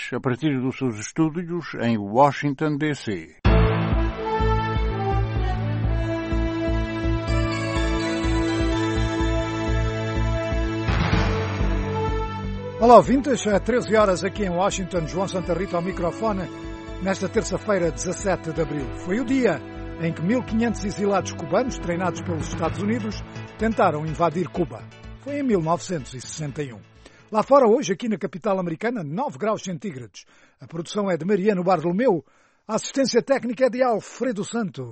a partir dos seus estúdios em Washington, D.C. Olá, ouvintes. É 13 horas aqui em Washington. João Santa Rita ao microfone. Nesta terça-feira, 17 de abril. Foi o dia em que 1.500 exilados cubanos, treinados pelos Estados Unidos, tentaram invadir Cuba. Foi em 1961. Lá fora, hoje, aqui na capital americana, 9 graus centígrados. A produção é de Mariano Bartolomeu. A assistência técnica é de Alfredo Santo.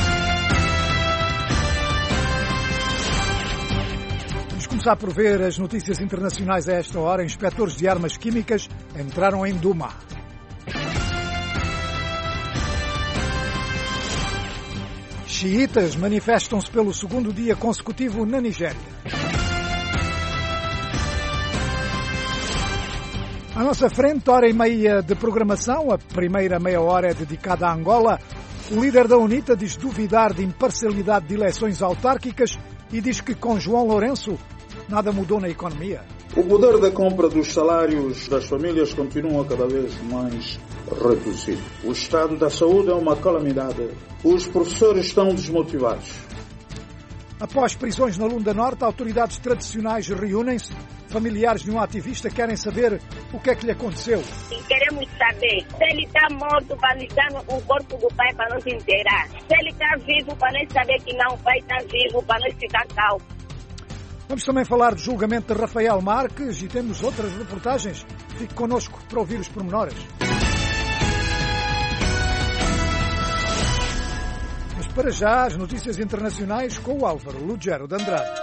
Vamos começar por ver as notícias internacionais a esta hora. Inspectores de armas químicas entraram em Duma. Xiitas manifestam-se pelo segundo dia consecutivo na Nigéria. À nossa frente, hora e meia de programação. A primeira meia hora é dedicada a Angola. O líder da UNITA diz duvidar de imparcialidade de eleições autárquicas e diz que com João Lourenço nada mudou na economia. O poder da compra dos salários das famílias continua cada vez mais reduzido. O estado da saúde é uma calamidade. Os professores estão desmotivados. Após prisões na Lunda Norte, autoridades tradicionais reúnem-se. Familiares de um ativista querem saber o que é que lhe aconteceu. Queremos saber se ele está morto para nos dar o corpo do pai para nos enterrar. Se ele está vivo para nós saber que não, o pai está vivo para nós ficar calmo. Vamos também falar do julgamento de Rafael Marques e temos outras reportagens. Fique connosco para ouvir os pormenores. Mas para já, as notícias internacionais com o Álvaro Lugero de Andrade.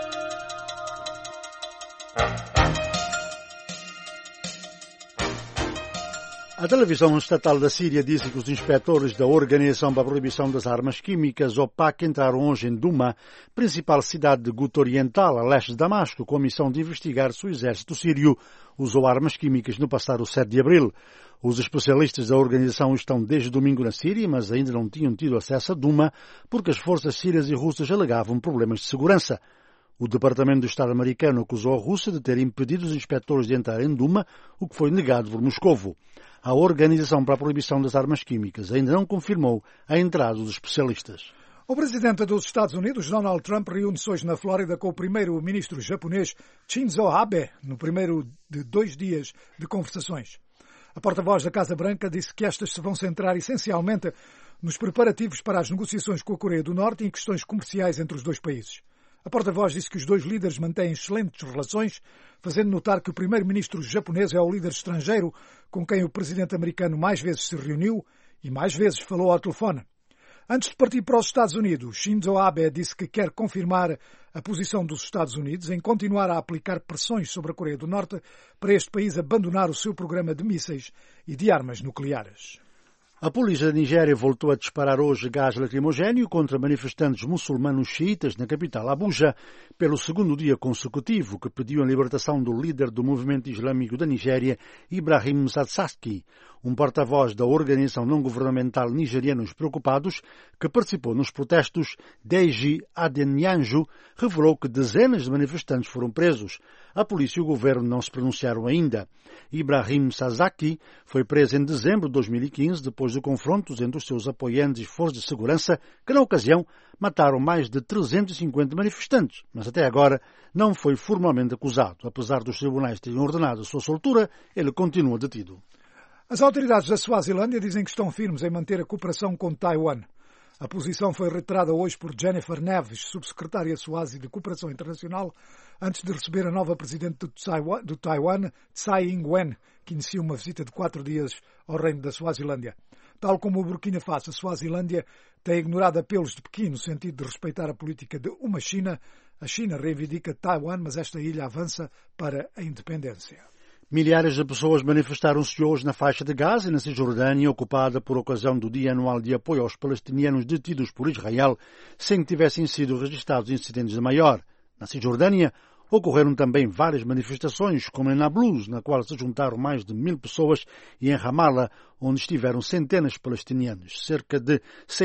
A televisão estatal da Síria disse que os inspectores da Organização para a Proibição das Armas Químicas, OPAC, entraram hoje em Duma, principal cidade de Guta Oriental, a leste de Damasco, com a missão de investigar se o exército sírio usou armas químicas no passado 7 de abril. Os especialistas da organização estão desde domingo na Síria, mas ainda não tinham tido acesso a Duma, porque as forças sírias e russas alegavam problemas de segurança. O Departamento do Estado americano acusou a Rússia de ter impedido os inspectores de entrar em Duma, o que foi negado por Moscovo. A Organização para a Proibição das Armas Químicas ainda não confirmou a entrada dos especialistas. O presidente dos Estados Unidos, Donald Trump, reúne-se hoje na Flórida com o primeiro-ministro japonês Shinzo Abe, no primeiro de 2 dias de conversações. A porta-voz da Casa Branca disse que estas se vão centrar essencialmente nos preparativos para as negociações com a Coreia do Norte e em questões comerciais entre os dois países. A porta-voz disse que os dois líderes mantêm excelentes relações, fazendo notar que o primeiro-ministro japonês é o líder estrangeiro com quem o presidente americano mais vezes se reuniu e mais vezes falou ao telefone. Antes de partir para os Estados Unidos, Shinzo Abe disse que quer confirmar a posição dos Estados Unidos em continuar a aplicar pressões sobre a Coreia do Norte para este país abandonar o seu programa de mísseis e de armas nucleares. A polícia da Nigéria voltou a disparar hoje gás lacrimogéneo contra manifestantes muçulmanos xiitas na capital Abuja pelo segundo dia consecutivo, que pediu a libertação do líder do movimento islâmico da Nigéria, Ibrahim Zakzaky, um porta-voz da organização não-governamental Nigerianos Preocupados, que participou nos protestos. Deji Adeyanju revelou que dezenas de manifestantes foram presos. A polícia e o governo não se pronunciaram ainda. Ibrahim Zakzaky foi preso em dezembro de 2015, depois de confrontos entre os seus apoiantes e forças de segurança, que na ocasião mataram mais de 350 manifestantes, mas até agora não foi formalmente acusado. Apesar dos tribunais terem ordenado a sua soltura, ele continua detido. As autoridades da Suazilândia dizem que estão firmes em manter a cooperação com Taiwan. A posição foi reiterada hoje por Jennifer Neves, subsecretária Swazi de Cooperação Internacional, antes de receber a nova presidente do Taiwan, Tsai Ing-wen, que inicia uma visita de 4 dias ao reino da Suazilândia. Tal como o Burkina Faso, a Suazilândia tem ignorado apelos de Pequim no sentido de respeitar a política de uma China. A China reivindica Taiwan, mas esta ilha avança para a independência. Milhares de pessoas manifestaram-se hoje na faixa de Gaza e na Cisjordânia, ocupada por ocasião do Dia Anual de Apoio aos Palestinianos detidos por Israel, sem que tivessem sido registrados incidentes de maior. Na Cisjordânia, ocorreram também várias manifestações, como em Nablus, na qual se juntaram mais de 1000 pessoas, e em Ramallah, onde estiveram centenas de palestinianos. Cerca de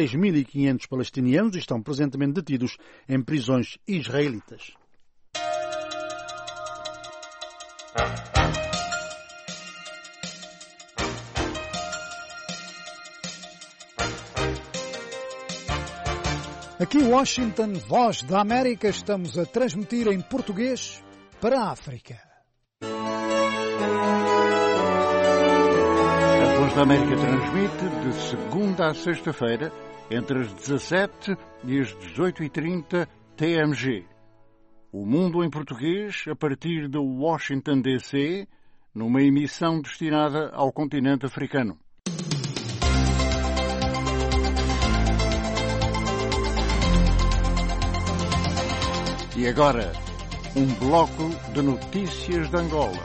6.500 palestinianos estão presentemente detidos em prisões israelitas. Aqui em Washington, Voz da América, estamos a transmitir em português para a África. A Voz da América transmite de segunda a sexta-feira, entre as 17 e as 18h30 TMG. O Mundo em Português, a partir de Washington, D.C., numa emissão destinada ao continente africano. E agora, um bloco de notícias de Angola.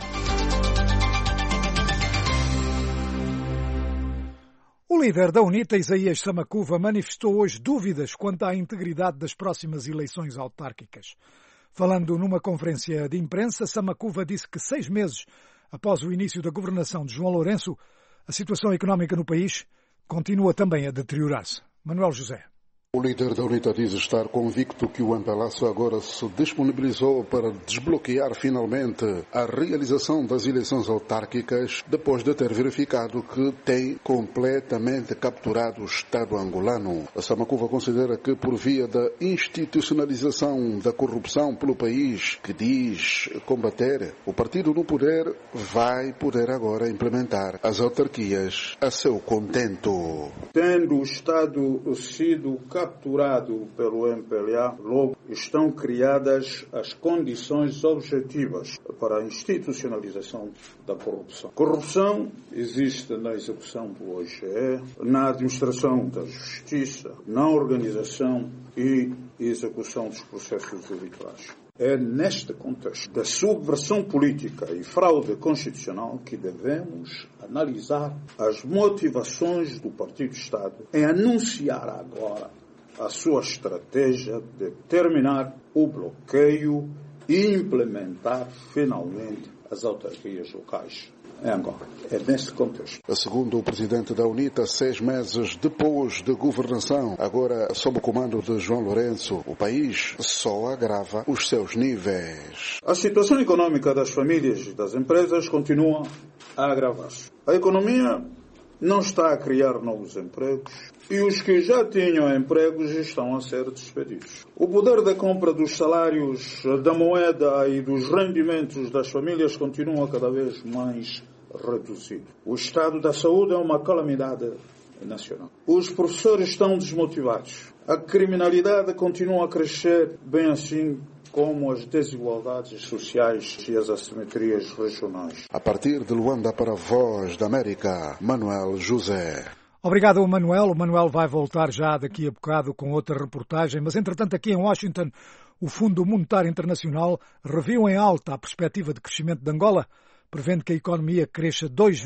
O líder da UNITA, Isaías Samakuva, manifestou hoje dúvidas quanto à integridade das próximas eleições autárquicas. Falando numa conferência de imprensa, Samakuva disse que 6 meses após o início da governação de João Lourenço, a situação económica no país continua também a deteriorar-se. Manuel José. O líder da UNITA diz estar convicto que o MPLA agora se disponibilizou para desbloquear finalmente a realização das eleições autárquicas depois de ter verificado que tem completamente capturado o Estado angolano. A Samakuva considera que por via da institucionalização da corrupção pelo país, que diz combater, o partido no poder vai poder agora implementar as autarquias a seu contento. Tendo o Estado sido capturado pelo MPLA, logo estão criadas as condições objetivas para a institucionalização da corrupção. Corrupção existe na execução do OGE, na administração da justiça, na organização e execução dos processos eleitorais. É neste contexto da subversão política e fraude constitucional que devemos analisar as motivações do Partido-Estado em anunciar agora a sua estratégia de terminar o bloqueio e implementar finalmente as autarquias locais em Angola. É nesse contexto. Segundo o presidente da UNITA, 6 meses depois de governação, agora sob o comando de João Lourenço, o país só agrava os seus níveis. A situação econômica das famílias e das empresas continua a agravar-se. A economia não está a criar novos empregos e os que já tinham empregos estão a ser despedidos. O poder da compra dos salários, da moeda e dos rendimentos das famílias continua cada vez mais reduzido. O estado da saúde é uma calamidade nacional. Os professores estão desmotivados. A criminalidade continua a crescer, bem assim como as desigualdades sociais e as assimetrias regionais. A partir de Luanda para a Voz da América, Manuel José. Obrigado, Manuel. O Manuel vai voltar já daqui a bocado com outra reportagem, mas entretanto aqui em Washington o Fundo Monetário Internacional reviu em alta a perspectiva de crescimento de Angola, prevendo que a economia cresça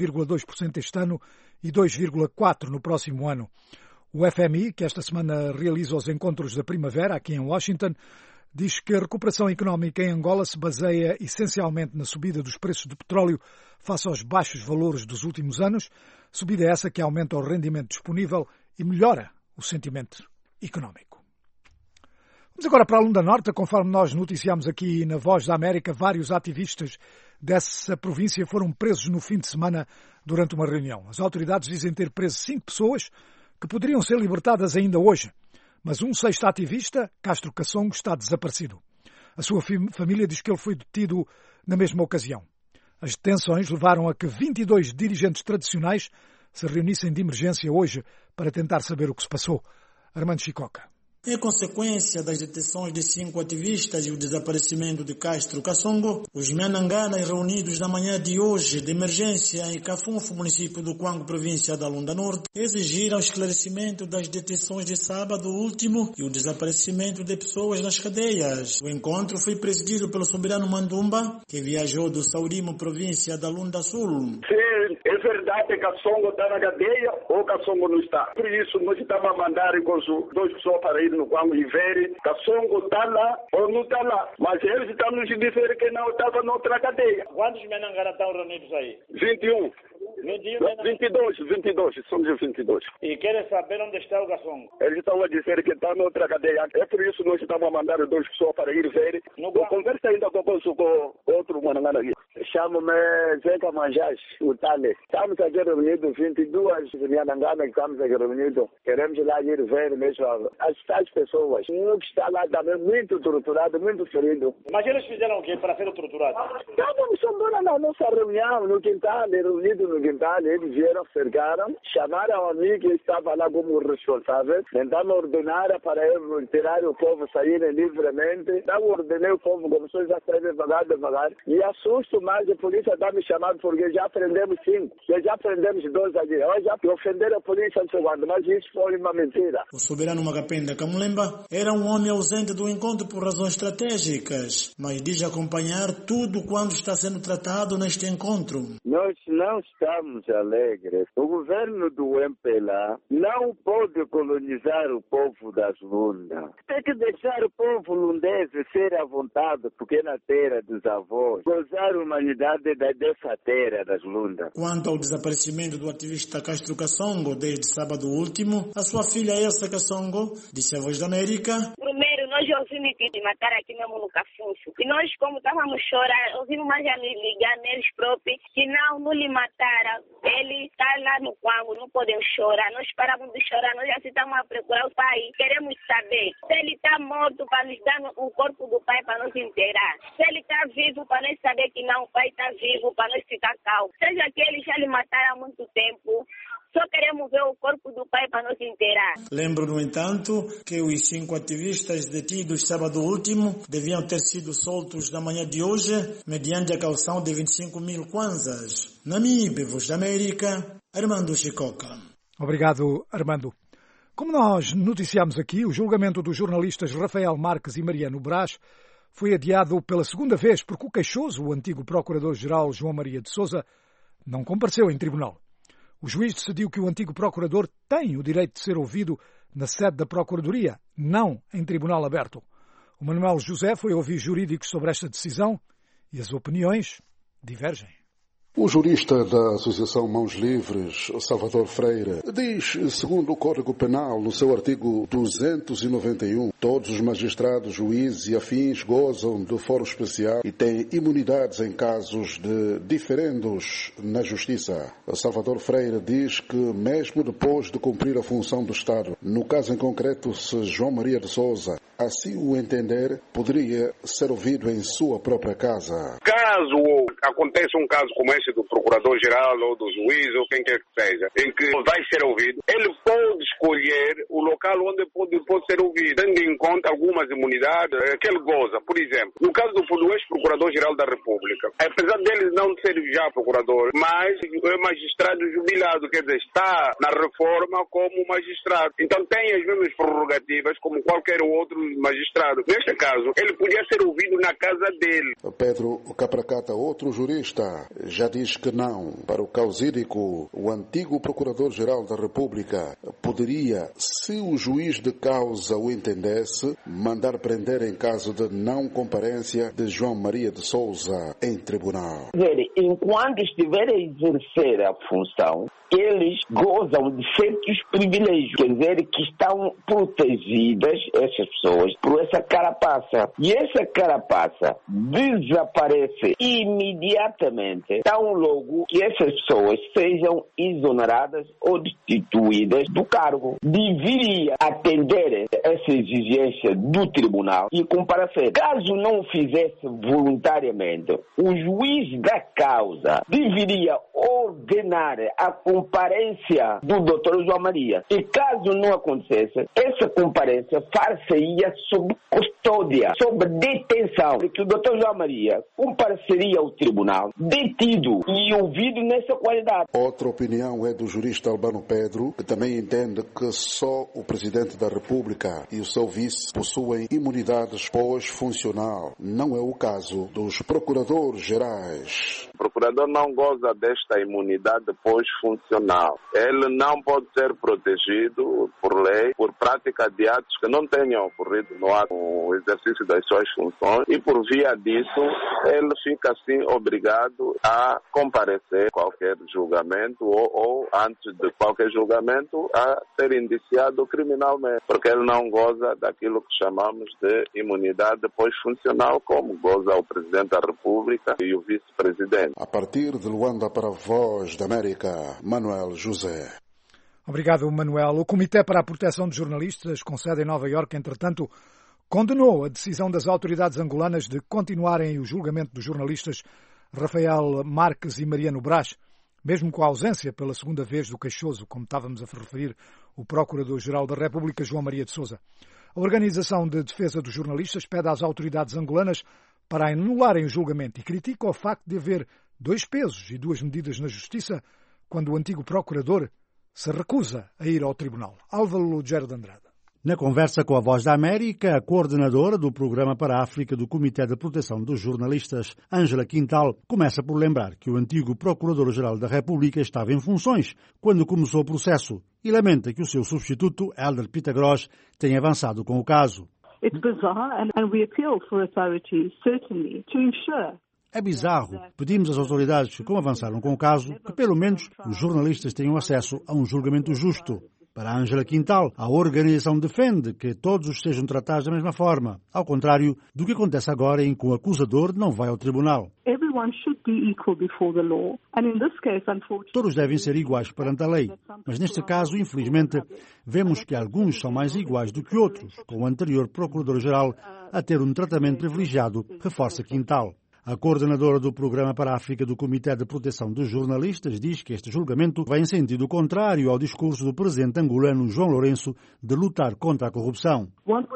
2,2% este ano e 2,4% no próximo ano. O FMI, que esta semana realiza os encontros da primavera aqui em Washington, diz que a recuperação económica em Angola se baseia essencialmente na subida dos preços do petróleo face aos baixos valores dos últimos anos, subida essa que aumenta o rendimento disponível e melhora o sentimento económico. Vamos agora para a Lunda Norte. Conforme nós noticiámos aqui na Voz da América, vários ativistas dessa província foram presos no fim de semana durante uma reunião. As autoridades dizem ter preso 5 pessoas que poderiam ser libertadas ainda hoje. Mas um 6º ativista, Castro Kassongo, está desaparecido. A sua família diz que ele foi detido na mesma ocasião. As detenções levaram a que 22 dirigentes tradicionais se reunissem de emergência hoje para tentar saber o que se passou. Armando Chicoca. Em consequência das detenções de 5 ativistas e o desaparecimento de Castro Kassongo, os Miananganas reunidos na manhã de hoje de emergência em Cafunfo, município do Cuango, província da Lunda Norte, exigiram esclarecimento das detenções de sábado último e o desaparecimento de pessoas nas cadeias. O encontro foi presidido pelo soberano Mandumba, que viajou do Saurimo, província da Lunda Sul. É verdade que Kassongo está na cadeia ou Kassongo não está. Por isso, nós estamos a mandar 2 pessoas para ir no Cuango e ver Kassongo está lá ou não está lá. Mas eles estão nos dizendo que não estava noutra cadeia. Quantos Miananganas estão reunidos aí? 21. 22, somos 22. E querem saber onde está o Kassongo? Eles estão a dizer que está noutra cadeia. É por isso que nós estamos a mandar 2 pessoas para ir ver. Eu converso ainda com outro manangana aqui. Chamo-me Zeca Manjás, o Tale. Estamos aqui reunidos, 22 mananganas que estamos aqui reunidos. Queremos lá ir ver mesmo as pessoas. Um que está lá também muito torturado, muito ferido. Mas eles fizeram o quê para ser torturado? Estávamos embora na nossa reunião, no quintal, reunidos no quintal. Eles vieram, cercaram, chamaram a mim que estava lá como responsável. Tentaram ordenar para eu tirar o povo sair livremente. Então ordenei o povo, começou a sair devagar. E assusto mais, a polícia está me chamando porque já prendemos 5. Já prendemos 2 ali. Já ofenderam a polícia no segundo, mas isso foi uma mentira. O soberano Magapenda Kamulemba era um homem ausente do encontro por razões estratégicas, mas diz acompanhar tudo quando está sendo tratado neste encontro. Nós não estamos alegres. O governo do MPLA não pode colonizar o povo das Lunda. Tem que deixar o povo lundese ser à vontade, pequena terra dos avós, gozar a humanidade dessa terra das Lunda. Quanto ao desaparecimento do ativista Castro Kassongo desde sábado último, a sua filha Elsa Kassongo disse à Voz da América: Primeiro, nós ouvimos que matar aqui mesmo no Cafunfo. E nós, como estávamos chorando, ouvimos mais a me ligar neles próprios, que não lhe mataram. Ele está lá no Quango, não podemos chorar. Nós paramos de chorar, nós já estamos a procurar o pai. Queremos saber se ele está morto para nos dar o corpo do pai para nos enterrar. Se ele está vivo para nós saber que não, o pai está vivo para nós ficar calmo. Seja que ele já lhe mataram há muito tempo. Só queremos ver o corpo do pai para nos enterrar. Lembro, no entanto, que os 5 ativistas detidos sábado último deviam ter sido soltos na manhã de hoje, mediante a caução de 25.000 kwanzas. Namibe, Voz da América, Armando Chicoca. Obrigado, Armando. Como nós noticiamos aqui, o julgamento dos jornalistas Rafael Marques e Mariano Brás foi adiado pela segunda vez porque o queixoso, o antigo procurador-geral João Maria de Sousa, não compareceu em tribunal. O juiz decidiu que o antigo procurador tem o direito de ser ouvido na sede da Procuradoria, não em tribunal aberto. O Manuel José foi ouvir jurídicos sobre esta decisão e as opiniões divergem. O jurista da Associação Mãos Livres, Salvador Freire, diz, segundo o Código Penal, no seu artigo 291, todos os magistrados, juízes e afins gozam do foro especial e têm imunidades em casos de diferendos na Justiça. Salvador Freire diz que, mesmo depois de cumprir a função do Estado, no caso em concreto, se João Maria de Sousa assim o entender, poderia ser ouvido em sua própria casa. Caso aconteça um caso como esse do procurador-geral ou do juiz ou quem quer que seja, em que vai ser ouvido, ele pode escolher o local onde pode ser ouvido, tendo em conta algumas imunidades que ele goza. Por exemplo, no caso do ex-procurador-geral da República, apesar dele não ser já procurador, mas é magistrado jubilado, quer dizer, está na reforma como magistrado. Então tem as mesmas prerrogativas como qualquer outro magistrado. Neste caso, ele podia ser ouvido na casa dele. Pedro Capracata, outro jurista, já diz que não. Para o causídico, o antigo Procurador-Geral da República poderia, se o juiz de causa o entendesse, mandar prender em caso de não comparência de João Maria de Sousa em tribunal. Enquanto estiver a exercer a função, eles gozam de certos privilégios, quer dizer, que estão protegidas, essas pessoas, por essa carapaça. E essa carapaça desaparece imediatamente, tão logo que essas pessoas sejam exoneradas ou destituídas do cargo. Deveria atender essa exigência do tribunal e comparecer. Caso não o fizesse voluntariamente, o juiz da causa deveria ordenar a comparência do Dr. João Maria. E caso não acontecesse, essa comparência far-se-ia sob custódia, sob detenção, porque o Dr. João Maria compareceria ao tribunal, detido e ouvido nessa qualidade. Outra opinião é do jurista Albano Pedro, que também entende que só o Presidente da República e o seu vice possuem imunidades pós-funcional. Não é o caso dos procuradores-gerais. O procurador não goza desta imunidade pós-funcional. Ele não pode ser protegido por lei, por prática de atos que não tenham ocorrido no exercício das suas funções e por via disso ele fica assim obrigado a comparecer a qualquer julgamento ou antes de qualquer julgamento a ser indiciado criminalmente, porque ele não goza daquilo que chamamos de imunidade pós-funcional, como goza o Presidente da República e o Vice-Presidente. A partir de Luanda para a Voz da América, Manuel José. Obrigado, Manuel. O Comitê para a Proteção de Jornalistas, com sede em Nova Iorque, entretanto, condenou a decisão das autoridades angolanas de continuarem o julgamento dos jornalistas Rafael Marques e Mariano Brás, mesmo com a ausência pela segunda vez do queixoso, como estávamos a referir, o Procurador-Geral da República, João Maria de Sousa. A Organização de Defesa dos Jornalistas pede às autoridades angolanas para anularem o julgamento e critica o facto de haver 2 pesos e 2 medidas na Justiça quando o antigo Procurador se recusa a ir ao Tribunal. Álvaro Lugero de Andrade. Na conversa com a Voz da América, a coordenadora do Programa para a África do Comitê de Proteção dos Jornalistas, Ângela Quintal, começa por lembrar que o antigo Procurador-Geral da República estava em funções quando começou o processo e lamenta que o seu substituto, Helder Pitagros, tenha avançado com o caso. It's bizarre and we appeal for authorities, certainly, to ensure. É bizarro. Pedimos às autoridades, como avançaram com o caso, que pelo menos os jornalistas tenham acesso a um julgamento justo. Para a Ângela Quintal, a organização defende que todos sejam tratados da mesma forma, ao contrário do que acontece agora em que o acusador não vai ao tribunal. Todos devem ser iguais perante a lei, mas neste caso, infelizmente, vemos que alguns são mais iguais do que outros, com o anterior Procurador-Geral a ter um tratamento privilegiado, reforça Quintal. A coordenadora do Programa para a África do Comitê de Proteção dos Jornalistas diz que este julgamento vai em sentido contrário ao discurso do presidente angolano João Lourenço de lutar contra a corrupção.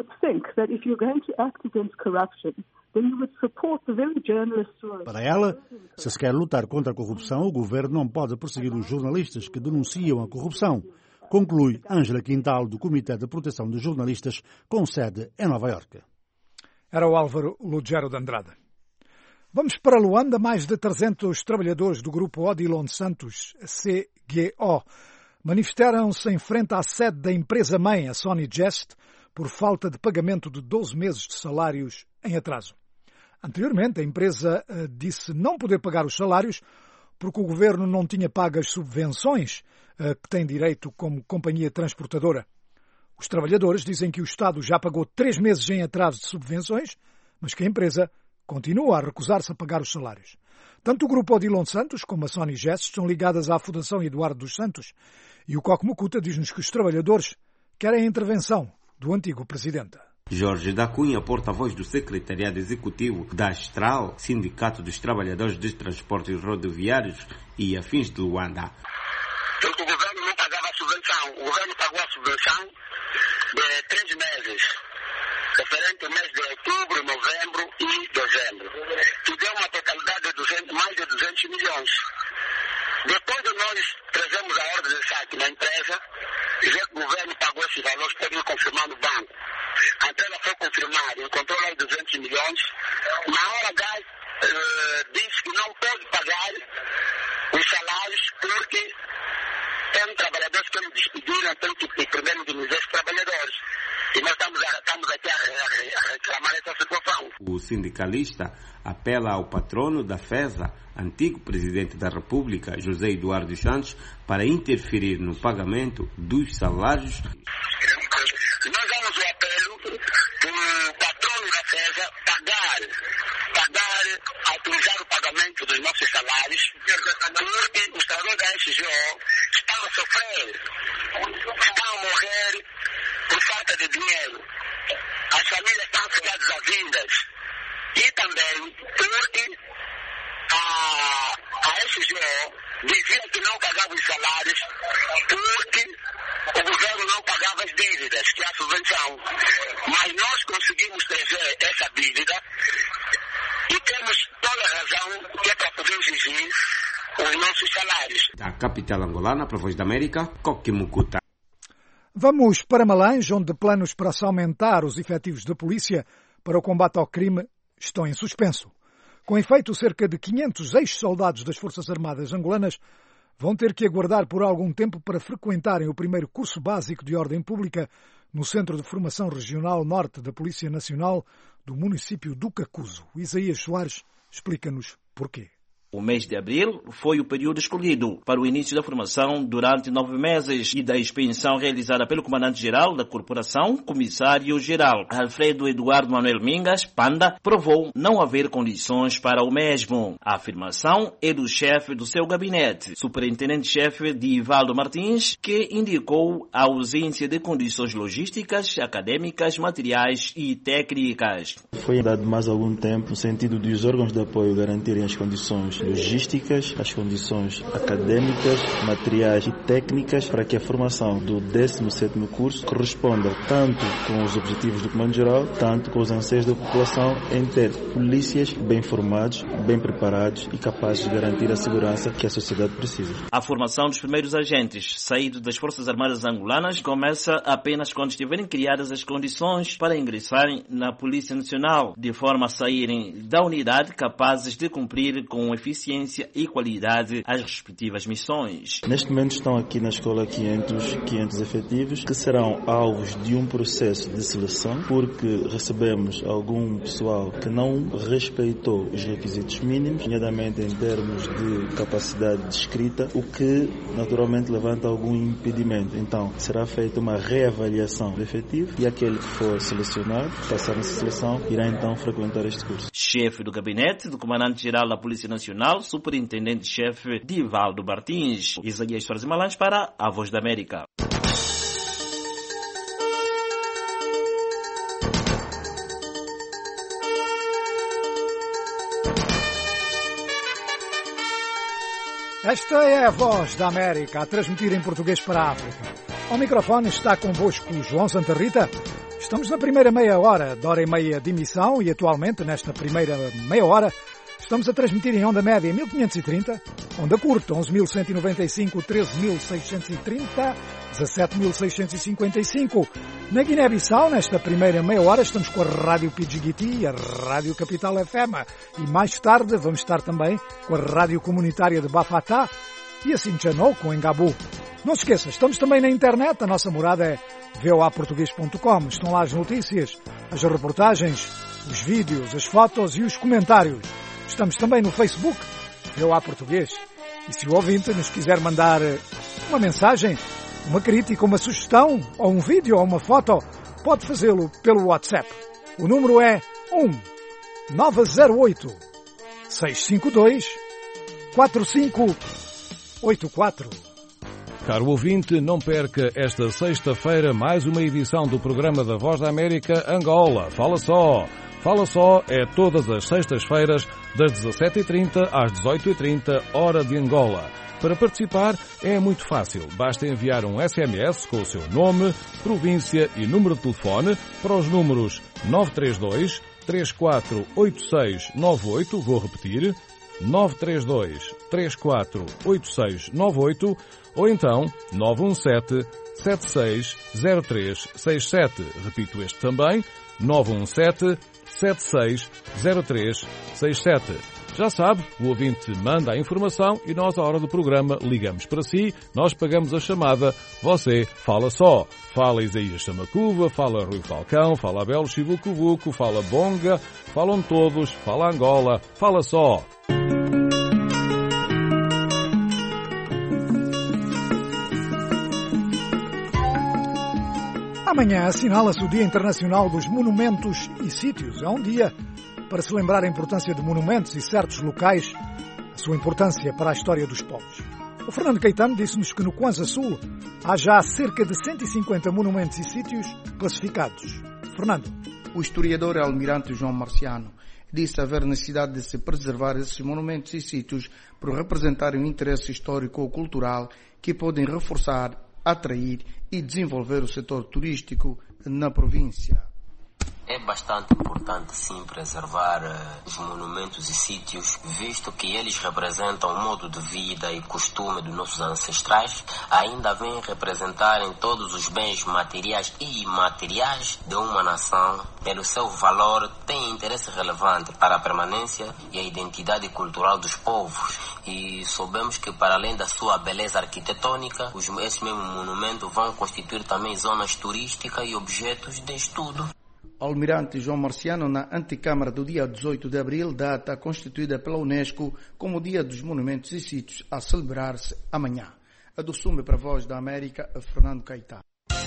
Para ela, se se quer lutar contra a corrupção, o governo não pode perseguir os jornalistas que denunciam a corrupção, conclui Ângela Quintal do Comitê de Proteção dos Jornalistas com sede em Nova Iorque. Era o Álvaro Lugero de Andrade. Vamos para Luanda. Mais de 300 trabalhadores do grupo Odilon Santos, CGO, manifestaram-se em frente à sede da empresa-mãe, a Sony Gest, por falta de pagamento de 12 meses de salários em atraso. Anteriormente, a empresa disse não poder pagar os salários porque o governo não tinha pago as subvenções que tem direito como companhia transportadora. Os trabalhadores dizem que o Estado já pagou 3 meses em atraso de subvenções, mas que a empresa continua a recusar-se a pagar os salários. Tanto o grupo Odilon Santos como a Sony Gest estão ligadas à Fundação Eduardo dos Santos e o Coque Mucuta diz-nos que os trabalhadores querem a intervenção do antigo presidente. Jorge da Cunha, porta-voz do Secretariado Executivo da Astral, Sindicato dos Trabalhadores de Transportes Rodoviários e Afins de Luanda. Porque o governo não pagava a subvenção. O governo pagou a subvenção de 3 meses. Referente ao mês de outubro, novembro e dezembro, que deu uma totalidade de mais de 200 milhões. Depois de nós trazemos a ordem de saque na empresa, e ver que o governo pagou esse valor, teve que confirmar no banco. A empresa foi confirmar, encontrou lá 200 milhões. Na hora H, disse que não pode pagar os salários porque tem trabalhadores que eles despediram, tem que primeiro indemnizar os trabalhadores. E nós estamos aqui a reclamar essa situação. O sindicalista apela ao patrono da FESA, antigo presidente da República, José Eduardo dos Santos, para interferir no pagamento dos salários. Nós damos o apelo para o patrono da FESA autorizar o pagamento dos nossos salários, porque os trabalhadores da SGO estão a sofrer, estão a morrer por falta de dinheiro. As famílias estão a ficar desavindas. E também porque a SGO dizia que não pagava os salários porque o governo não pagava as dívidas, que é a subvenção. Mas nós conseguimos trazer essa dívida e temos toda a razão que é para poder exigir os nossos salários. Da capital angolana, para a Voz da América, Coque Mucuta. Vamos para Malange, onde planos para se aumentar os efetivos da polícia para o combate ao crime estão em suspenso. Com efeito, cerca de 500 ex-soldados das Forças Armadas angolanas vão ter que aguardar por algum tempo para frequentarem o primeiro curso básico de ordem pública no Centro de Formação Regional Norte da Polícia Nacional do município do Cacuzo. Isaías Soares explica-nos porquê. O mês de abril foi o período escolhido para o início da formação durante 9 meses e da expedição realizada pelo comandante-geral da corporação, comissário-geral Alfredo Eduardo Manuel Mingas, Panda, provou não haver condições para o mesmo. A afirmação é do chefe do seu gabinete, superintendente-chefe Divaldo Martins, que indicou a ausência de condições logísticas, acadêmicas, materiais e técnicas. Foi dado mais algum tempo no sentido de os órgãos de apoio garantirem as condições logísticas, as condições acadêmicas, materiais e técnicas para que a formação do 17º curso corresponda tanto com os objetivos do Comando-Geral, tanto com os anseios da população em ter polícias bem formados, bem preparados e capazes de garantir a segurança que a sociedade precisa. A formação dos primeiros agentes saídos das Forças Armadas angolanas começa apenas quando estiverem criadas as condições para ingressarem na Polícia Nacional, de forma a saírem da unidade capazes de cumprir com eficiência e qualidade as respectivas missões. Neste momento estão aqui na escola 500 efetivos que serão alvos de um processo de seleção porque recebemos algum pessoal que não respeitou os requisitos mínimos, nomeadamente em termos de capacidade de escrita, o que naturalmente levanta algum impedimento. Então será feita uma reavaliação do efetivo e aquele que for selecionado, passar nessa seleção, irá então frequentar este curso. Chefe do gabinete do comandante-geral da Polícia Nacional, superintendente-chefe Divaldo Martins. Isaías Soares Malange para a Voz da América. Esta é a Voz da América, a transmitir em português para a África. Ao microfone está convosco João Santa Rita. Estamos na primeira meia hora, de hora e meia de emissão, e atualmente, nesta primeira meia hora, estamos a transmitir em onda média 1530, onda curta 11.195, 13.630, 17.655. Na Guiné-Bissau, nesta primeira meia hora, estamos com a Rádio Pidjigiti e a Rádio Capital FM. E mais tarde vamos estar também com a Rádio Comunitária de Bafatá e a Sinchanoco, em Gabu. Não se esqueça, estamos também na internet, a nossa morada é voaportugues.com. Estão lá as notícias, as reportagens, os vídeos, as fotos e os comentários. Estamos também no Facebook, VOA Português. E se o ouvinte nos quiser mandar uma mensagem, uma crítica, uma sugestão, ou um vídeo, ou uma foto, pode fazê-lo pelo WhatsApp. O número é 1-908-652-4584. Caro ouvinte, não perca esta sexta-feira mais uma edição do programa da Voz da América Angola. Fala só! Fala Só é todas as sextas-feiras, das 17h30 às 18h30, hora de Angola. Para participar é muito fácil. Basta enviar um SMS com o seu nome, província e número de telefone para os números 932 348698, vou repetir, 932 348698, ou então 917 760367. Repito este também, 917 760367. Já sabe, o ouvinte manda a informação e nós, à hora do programa, ligamos para si, nós pagamos a chamada, você fala só. Fala Isaías Samacuva, fala Rui Falcão, fala Abel Chivucuvuco, fala Bonga, falam todos, fala Angola, fala só. Amanhã assinala-se o Dia Internacional dos Monumentos e Sítios. É um dia para se lembrar a importância de monumentos e certos locais, a sua importância para a história dos povos. O Fernando Caetano disse-nos que no Kwanza Sul há já cerca de 150 monumentos e sítios classificados. Fernando. O historiador Almirante João Marciano disse haver necessidade de se preservar esses monumentos e sítios por representarem um interesse histórico ou cultural que podem reforçar, atrair e desenvolver o setor turístico na província. É bastante importante, sim, preservar os monumentos e sítios, visto que eles representam o modo de vida e costume dos nossos ancestrais, ainda vêm representarem todos os bens materiais e imateriais de uma nação. Pelo seu valor, tem interesse relevante para a permanência e a identidade cultural dos povos. E soubemos que, para além da sua beleza arquitetônica, esses mesmos monumentos vão constituir também zonas turísticas e objetos de estudo. Almirante João Marciano na Antecâmara do dia 18 de abril, data constituída pela Unesco como Dia dos Monumentos e Sítios, a celebrar-se amanhã. A do Sume para a Voz da América, a Fernando Caetano.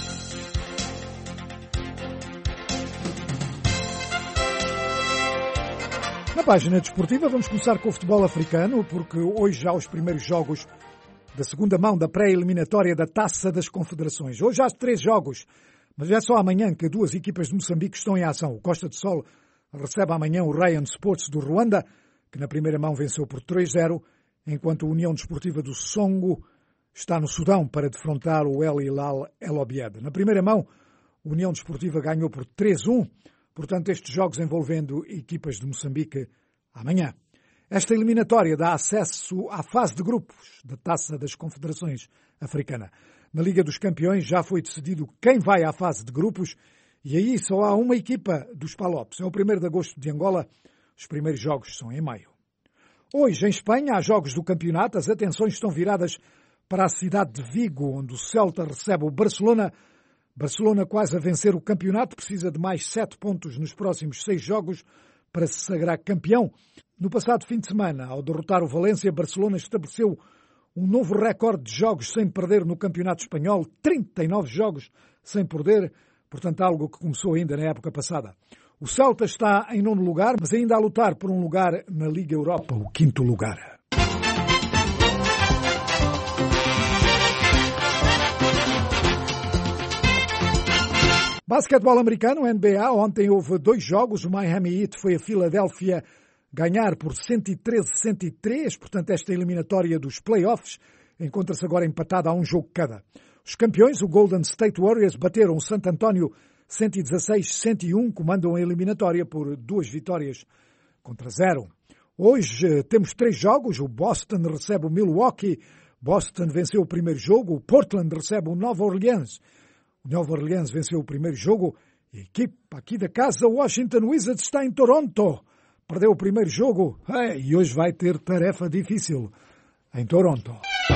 Na página desportiva vamos começar com o futebol africano, porque hoje há os primeiros jogos da segunda mão da pré-eliminatória da Taça das Confederações. Hoje há 3 jogos, mas é só amanhã que 2 equipas de Moçambique estão em ação. O Costa do Sol recebe amanhã o Rayon Sports do Ruanda, que na primeira mão venceu por 3-0, enquanto a União Desportiva do Songo está no Sudão para defrontar o El Hilal El Obeid. Na primeira mão, a União Desportiva ganhou por 3-1, portanto estes jogos envolvendo equipas de Moçambique amanhã. Esta eliminatória dá acesso à fase de grupos da Taça das Confederações Africana. Na Liga dos Campeões já foi decidido quem vai à fase de grupos e aí só há uma equipa dos Palopes. É o 1º de agosto de Angola. Os primeiros jogos são em maio. Hoje, em Espanha, há jogos do campeonato. As atenções estão viradas para a cidade de Vigo, onde o Celta recebe o Barcelona. Barcelona, quase a vencer o campeonato, precisa de mais 7 pontos nos próximos 6 jogos para se sagrar campeão. No passado fim de semana, ao derrotar o Valência, Barcelona estabeleceu um novo recorde de jogos sem perder no Campeonato Espanhol, 39 jogos sem perder, portanto algo que começou ainda na época passada. O Celta está em 9º lugar, mas ainda a lutar por um lugar na Liga Europa, o 5º lugar. Basquetebol americano, NBA, ontem houve 2 jogos, o Miami Heat foi a Filadélfia ganhar por 113-103, portanto esta eliminatória dos playoffs encontra-se agora empatada a um jogo cada. Os campeões, o Golden State Warriors, bateram o San Antonio 116-101, comandam a eliminatória por 2 vitórias contra 0. Hoje temos 3 jogos, o Boston recebe o Milwaukee, Boston venceu o primeiro jogo, o Portland recebe o Nova Orleans. O Nova Orleans venceu o primeiro jogo e a equipa aqui da casa, o Washington Wizards, está em Toronto. Perdeu o primeiro jogo e hoje vai ter tarefa difícil em Toronto.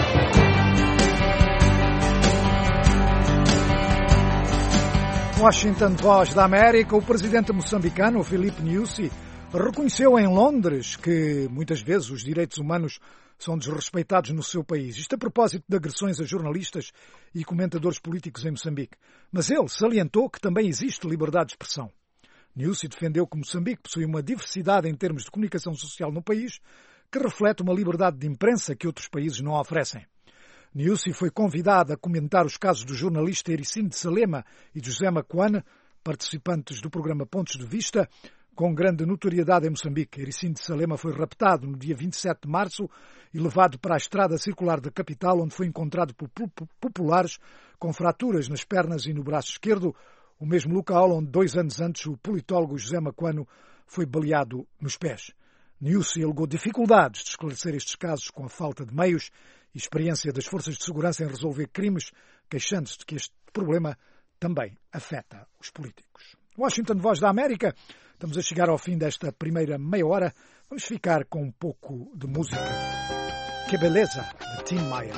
Washington, Voz da América, o presidente moçambicano, Filipe Nyusi, reconheceu em Londres que muitas vezes os direitos humanos são desrespeitados no seu país. Isto a propósito de agressões a jornalistas e comentadores políticos em Moçambique. Mas ele salientou que também existe liberdade de expressão. Nyusi defendeu que Moçambique possui uma diversidade em termos de comunicação social no país que reflete uma liberdade de imprensa que outros países não oferecem. Nyusi foi convidado a comentar os casos do jornalista Ericino de Salema e de José Macuane, participantes do programa Pontos de Vista, com grande notoriedade em Moçambique. Ericino de Salema foi raptado no dia 27 de março e levado para a estrada circular da capital, onde foi encontrado por populares com fraturas nas pernas e no braço esquerdo, o mesmo local onde 2 anos antes o politólogo José Macuane foi baleado nos pés. Nyusi alegou dificuldades de esclarecer estes casos com a falta de meios e experiência das forças de segurança em resolver crimes, queixando-se de que este problema também afeta os políticos. Washington, Voz da América. Estamos a chegar ao fim desta primeira meia hora. Vamos ficar com um pouco de música. Que beleza, de Tim Maia.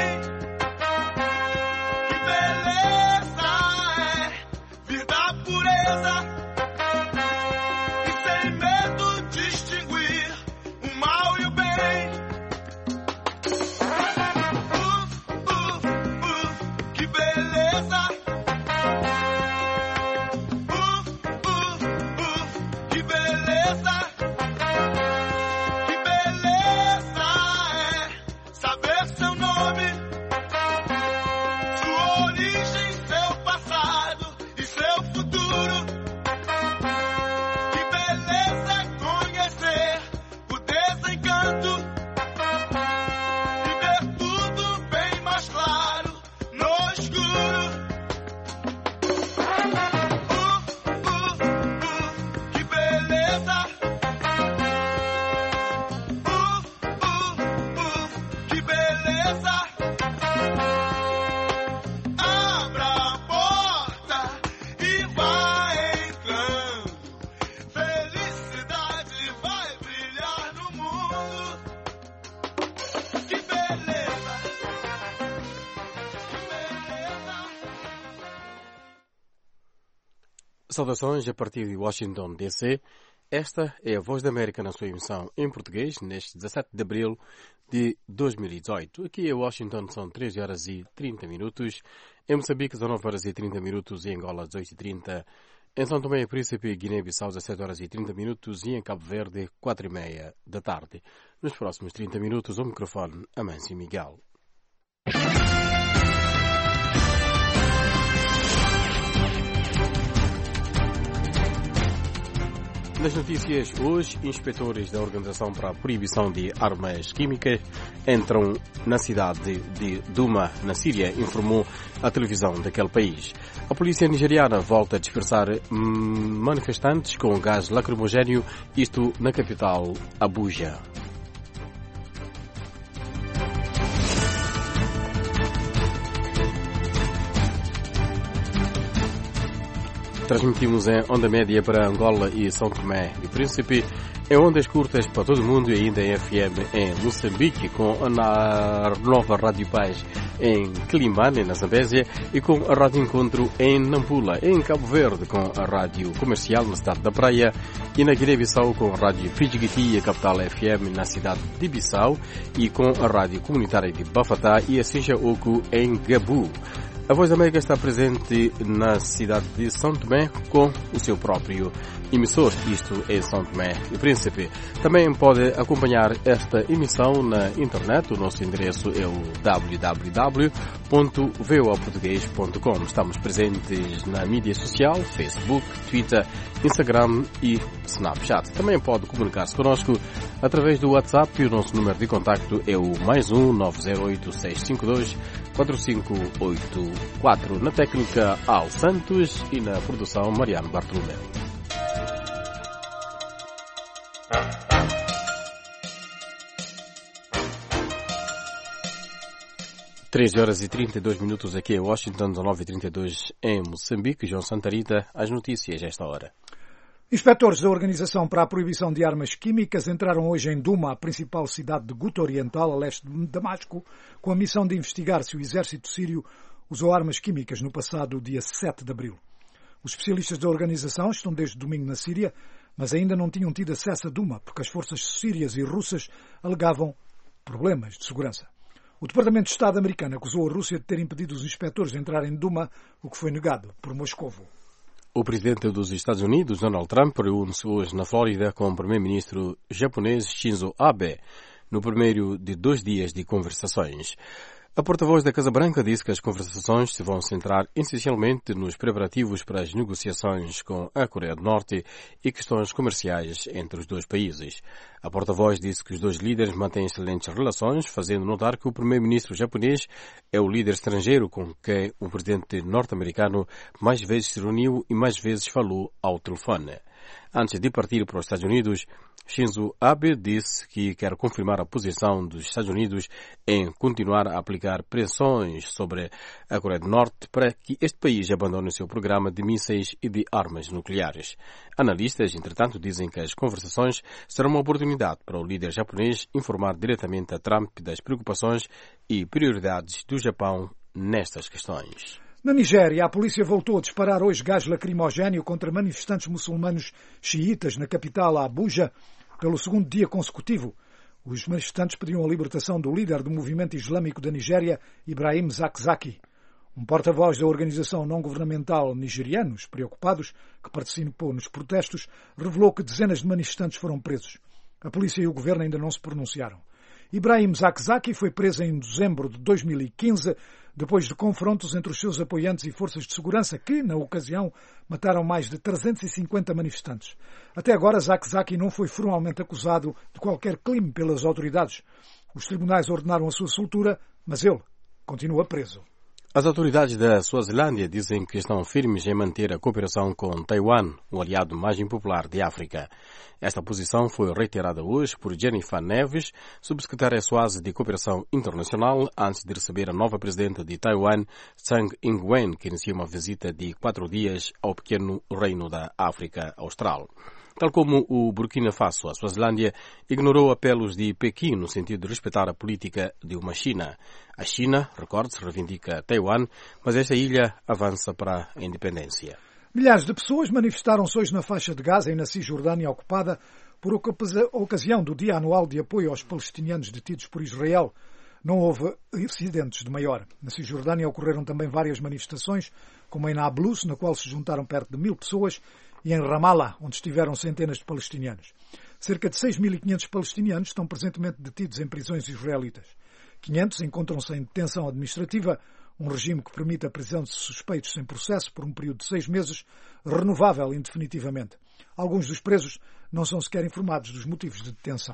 Pureza é vida pureza. Saudações a partir de Washington, D.C. Esta é a Voz da América na sua emissão em português, neste 17 de abril de 2018. Aqui em Washington são 13 horas e 30 minutos, em Moçambique são 9 horas e 30 minutos e em Angola 18h30, em São Tomé e Príncipe, Guiné-Bissau 17 horas e 30 minutos e em Cabo Verde 4h30 da tarde. Nos próximos 30 minutos, ao microfone, Amâncio Miguel. Nas notícias, hoje, inspetores da Organização para a Proibição de Armas Químicas entram na cidade de Douma, na Síria, informou a televisão daquele país. A polícia nigeriana volta a dispersar manifestantes com gás lacrimogéneo, isto na capital, Abuja. Transmitimos em onda média para Angola e São Tomé e Príncipe, em ondas curtas para todo o mundo e ainda em FM em Moçambique, com a nova Rádio Paz em Quilimane, na Zambésia, e com a Rádio Encontro em Nampula, em Cabo Verde, com a Rádio Comercial na cidade da Praia, e na Guiné-Bissau com a Rádio Pidjigiti, a capital FM na cidade de Bissau, e com a Rádio Comunitária de Bafatá e a Sinja-Oco em Gabu. A Voz da América está presente na cidade de São Tomé com o seu próprio emissor, isto é São Tomé e Príncipe. Também pode acompanhar esta emissão na internet, o nosso endereço é o www.voaportugues.com. Estamos presentes na mídia social, Facebook, Twitter, Instagram e Snapchat. Também pode comunicar-se connosco através do WhatsApp e o nosso número de contacto é o +1 908 652 4584. Na técnica, Al Santos e na produção, Mariano Bartolomeu. Três horas e 32 minutos aqui em Washington, 19h32 em Moçambique. João Santarita, as notícias a esta hora. Inspectores da Organização para a Proibição de Armas Químicas entraram hoje em Douma, a principal cidade de Guta Oriental, a leste de Damasco, com a missão de investigar se o exército sírio usou armas químicas no passado dia 7 de abril. Os especialistas da organização estão desde domingo na Síria, mas ainda não tinham tido acesso a Douma, porque as forças sírias e russas alegavam problemas de segurança. O Departamento de Estado americano acusou a Rússia de ter impedido os inspectores de entrar em Douma, o que foi negado por Moscovo. O presidente dos Estados Unidos, Donald Trump, reúne-se hoje na Flórida com o primeiro-ministro japonês Shinzo Abe, no primeiro de 2 dias de conversações. A porta-voz da Casa Branca disse que as conversações se vão centrar essencialmente nos preparativos para as negociações com a Coreia do Norte e questões comerciais entre os dois países. A porta-voz disse que os dois líderes mantêm excelentes relações, fazendo notar que o primeiro-ministro japonês é o líder estrangeiro com quem o presidente norte-americano mais vezes se reuniu e mais vezes falou ao telefone. Antes de partir para os Estados Unidos, Shinzo Abe disse que quer confirmar a posição dos Estados Unidos em continuar a aplicar pressões sobre a Coreia do Norte para que este país abandone o seu programa de mísseis e de armas nucleares. Analistas, entretanto, dizem que as conversações serão uma oportunidade para o líder japonês informar diretamente a Trump das preocupações e prioridades do Japão nestas questões. Na Nigéria, a polícia voltou a disparar hoje gás lacrimogéneo contra manifestantes muçulmanos xiitas na capital, Abuja, pelo segundo dia consecutivo. Os manifestantes pediam a libertação do líder do movimento islâmico da Nigéria, Ibrahim Zakzaki. Um porta-voz da organização não-governamental Nigerianos Preocupados, que participou nos protestos, revelou que dezenas de manifestantes foram presos. A polícia e o governo ainda não se pronunciaram. Ibrahim Zakzaki foi preso em dezembro de 2015, depois de confrontos entre os seus apoiantes e forças de segurança que, na ocasião, mataram mais de 350 manifestantes. Até agora, Zakzaki não foi formalmente acusado de qualquer crime pelas autoridades. Os tribunais ordenaram a sua soltura, mas ele continua preso. As autoridades da Suazilândia dizem que estão firmes em manter a cooperação com Taiwan, o aliado mais impopular de África. Esta posição foi reiterada hoje por Jennifer Neves, subsecretária Suazi de Cooperação Internacional, antes de receber a nova presidenta de Taiwan, Tsang Ing-wen, que inicia uma visita de 4 dias ao pequeno reino da África Austral. Tal como o Burkina Faso, a Suazilândia ignorou apelos de Pequim no sentido de respeitar a política de uma China. A China, recorde-se, reivindica Taiwan, mas esta ilha avança para a independência. Milhares de pessoas manifestaram-se hoje na faixa de Gaza e na Cisjordânia ocupada por ocasião do Dia Anual de Apoio aos Palestinianos detidos por Israel. Não houve incidentes de maior. Na Cisjordânia ocorreram também várias manifestações, como em Nablus, na qual se juntaram perto de 1000 pessoas, e em Ramallah, onde estiveram centenas de palestinianos. Cerca de 6.500 palestinianos estão presentemente detidos em prisões israelitas. 500 encontram-se em detenção administrativa, um regime que permite a prisão de suspeitos sem processo por um período de 6 meses, renovável indefinitivamente. Alguns dos presos não são sequer informados dos motivos de detenção.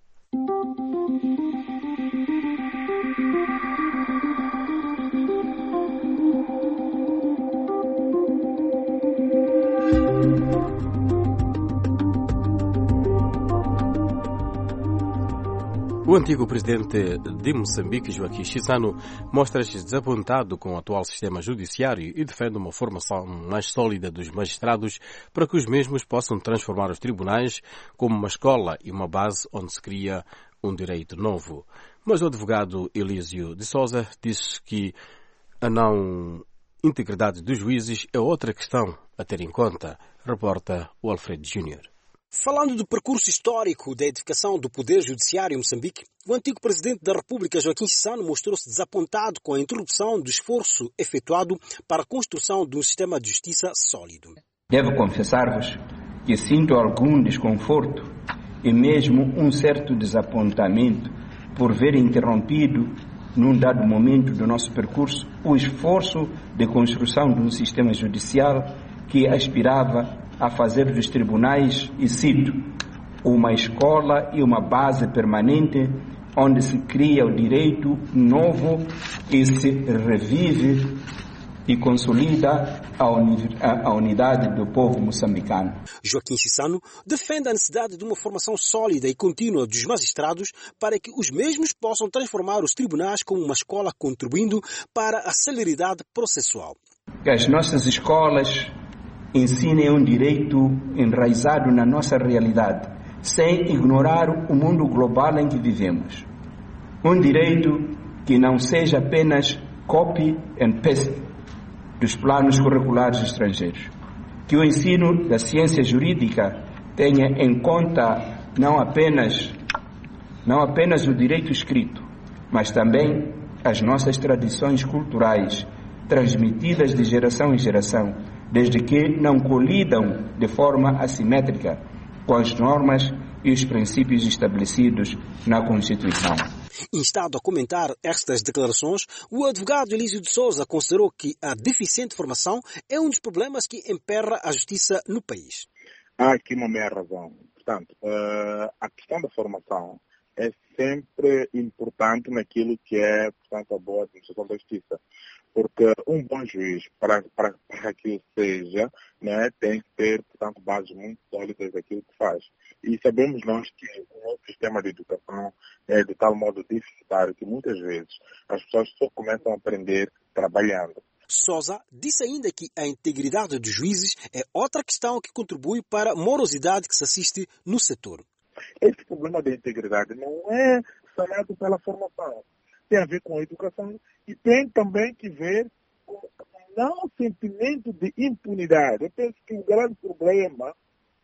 O antigo presidente de Moçambique, Joaquim Chissano, mostra-se desapontado com o atual sistema judiciário e defende uma formação mais sólida dos magistrados para que os mesmos possam transformar os tribunais como uma escola e uma base onde se cria um direito novo. Mas o advogado Elísio de Souza diz que a não integridade dos juízes é outra questão a ter em conta, reporta o Alfredo Júnior. Falando do percurso histórico da edificação do Poder Judiciário em Moçambique, o antigo presidente da República, Joaquim Chissano, mostrou-se desapontado com a interrupção do esforço efetuado para a construção de um sistema de justiça sólido. Devo confessar-vos que sinto algum desconforto e mesmo um certo desapontamento por ver interrompido, num dado momento do nosso percurso, o esforço de construção de um sistema judicial que aspirava a fazer dos tribunais, e cito, uma escola e uma base permanente onde se cria o direito novo e se revive e consolida a unidade do povo moçambicano. Joaquim Chissano defende a necessidade de uma formação sólida e contínua dos magistrados para que os mesmos possam transformar os tribunais como uma escola, contribuindo para a celeridade processual. Que as nossas escolas ensinem um direito enraizado na nossa realidade, sem ignorar o mundo global em que vivemos. Um direito que não seja apenas copy and paste dos planos curriculares estrangeiros. Que o ensino da ciência jurídica tenha em conta não apenas o direito escrito, mas também as nossas tradições culturais, transmitidas de geração em geração, desde que não colidam de forma assimétrica com as normas e os princípios estabelecidos na Constituição. Instado a comentar estas declarações, o advogado Elísio de Souza considerou que a deficiente formação é um dos problemas que emperra a justiça no país. Há aqui uma meia razão. Portanto, a questão da formação é sempre importante naquilo que é, portanto, a boa administração da justiça. Porque um bom juiz, para que o seja, né, tem que ter, portanto, bases muito sólidas daquilo que faz. E sabemos nós que o nosso sistema de educação é de tal modo deficitário que muitas vezes as pessoas só começam a aprender trabalhando. Souza disse ainda que a integridade dos juízes é outra questão que contribui para a morosidade que se assiste no setor. Esse problema da integridade não é sanado pela formação. Tem a ver com a educação e tem também que ver com o não sentimento de impunidade. Eu penso que o grande problema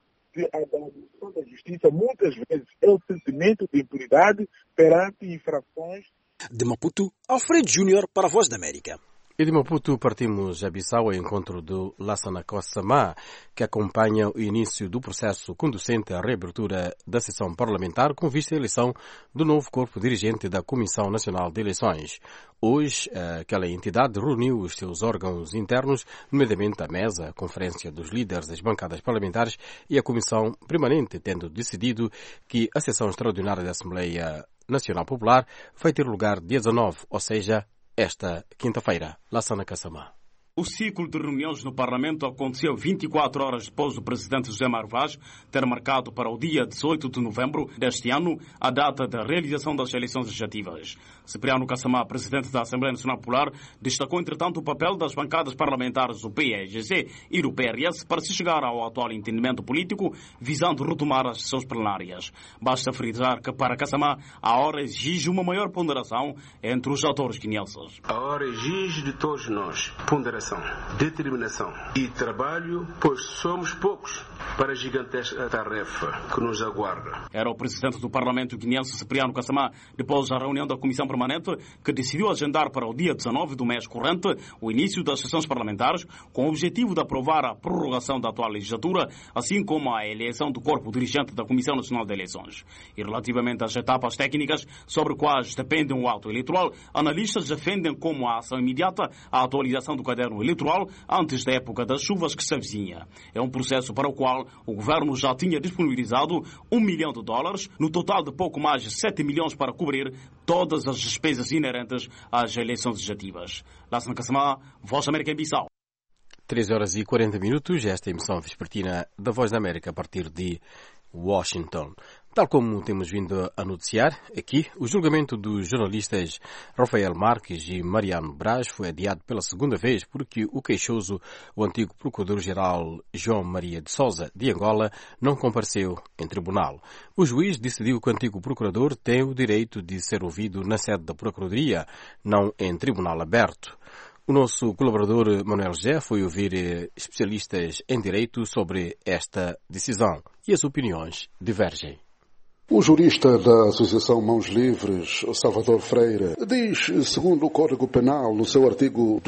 da administração da justiça muitas vezes é o sentimento de impunidade perante infrações. De Maputo, Alfredo Júnior para a Voz da América. E de Maputo partimos a Bissau ao encontro do Lassana Kossama, que acompanha o início do processo conducente à reabertura da sessão parlamentar com vista à eleição do novo corpo dirigente da Comissão Nacional de Eleições. Hoje, aquela entidade reuniu os seus órgãos internos, nomeadamente a mesa, a conferência dos líderes das bancadas parlamentares e a Comissão Permanente, tendo decidido que a sessão extraordinária da Assembleia Nacional Popular vai ter lugar dia 19, ou seja, esta quinta-feira. Lassana Kossama. O ciclo de reuniões no Parlamento aconteceu 24 horas depois do presidente José Mário Vaz ter marcado para o dia 18 de novembro deste ano a data da realização das eleições legislativas. Cipriano Kossama, presidente da Assembleia Nacional Popular, destacou, entretanto, o papel das bancadas parlamentares do PEGC e do PRS para se chegar ao atual entendimento político, visando retomar as sessões plenárias. Basta frisar que, para Kossama, a hora exige uma maior ponderação entre os atores guineenses. A hora exige de todos nós ponderação dedicação, determinação e trabalho, pois somos poucos para a gigantesca tarefa que nos aguarda. Era o presidente do Parlamento guineense, Cipriano Kassamá, depois da reunião da Comissão Permanente, que decidiu agendar para o dia 19 do mês corrente o início das sessões parlamentares, com o objetivo de aprovar a prorrogação da atual legislatura, assim como a eleição do corpo dirigente da Comissão Nacional de Eleições. E relativamente às etapas técnicas sobre quais dependem o ato eleitoral, analistas defendem como a ação imediata a atualização do caderno eleitoral antes da época das chuvas que se avizinha. É um processo para o qual o governo já tinha disponibilizado $1 milhão, no total de pouco mais de 7 milhões para cobrir todas as despesas inerentes às eleições legislativas. Lassana Kassamá, Voz da América em Bissau. 3h40, esta emissão vespertina da Voz da América a partir de Washington. Tal como temos vindo a noticiar aqui, o julgamento dos jornalistas Rafael Marques e Mariano Braz foi adiado pela segunda vez porque o queixoso, o antigo procurador-geral João Maria de Sousa, de Angola, não compareceu em tribunal. O juiz decidiu que o antigo procurador tem o direito de ser ouvido na sede da Procuradoria, não em tribunal aberto. O nosso colaborador Manuel José foi ouvir especialistas em direito sobre esta decisão e as opiniões divergem. O jurista da Associação Mãos Livres, Salvador Freire, diz, segundo o Código Penal, no seu artigo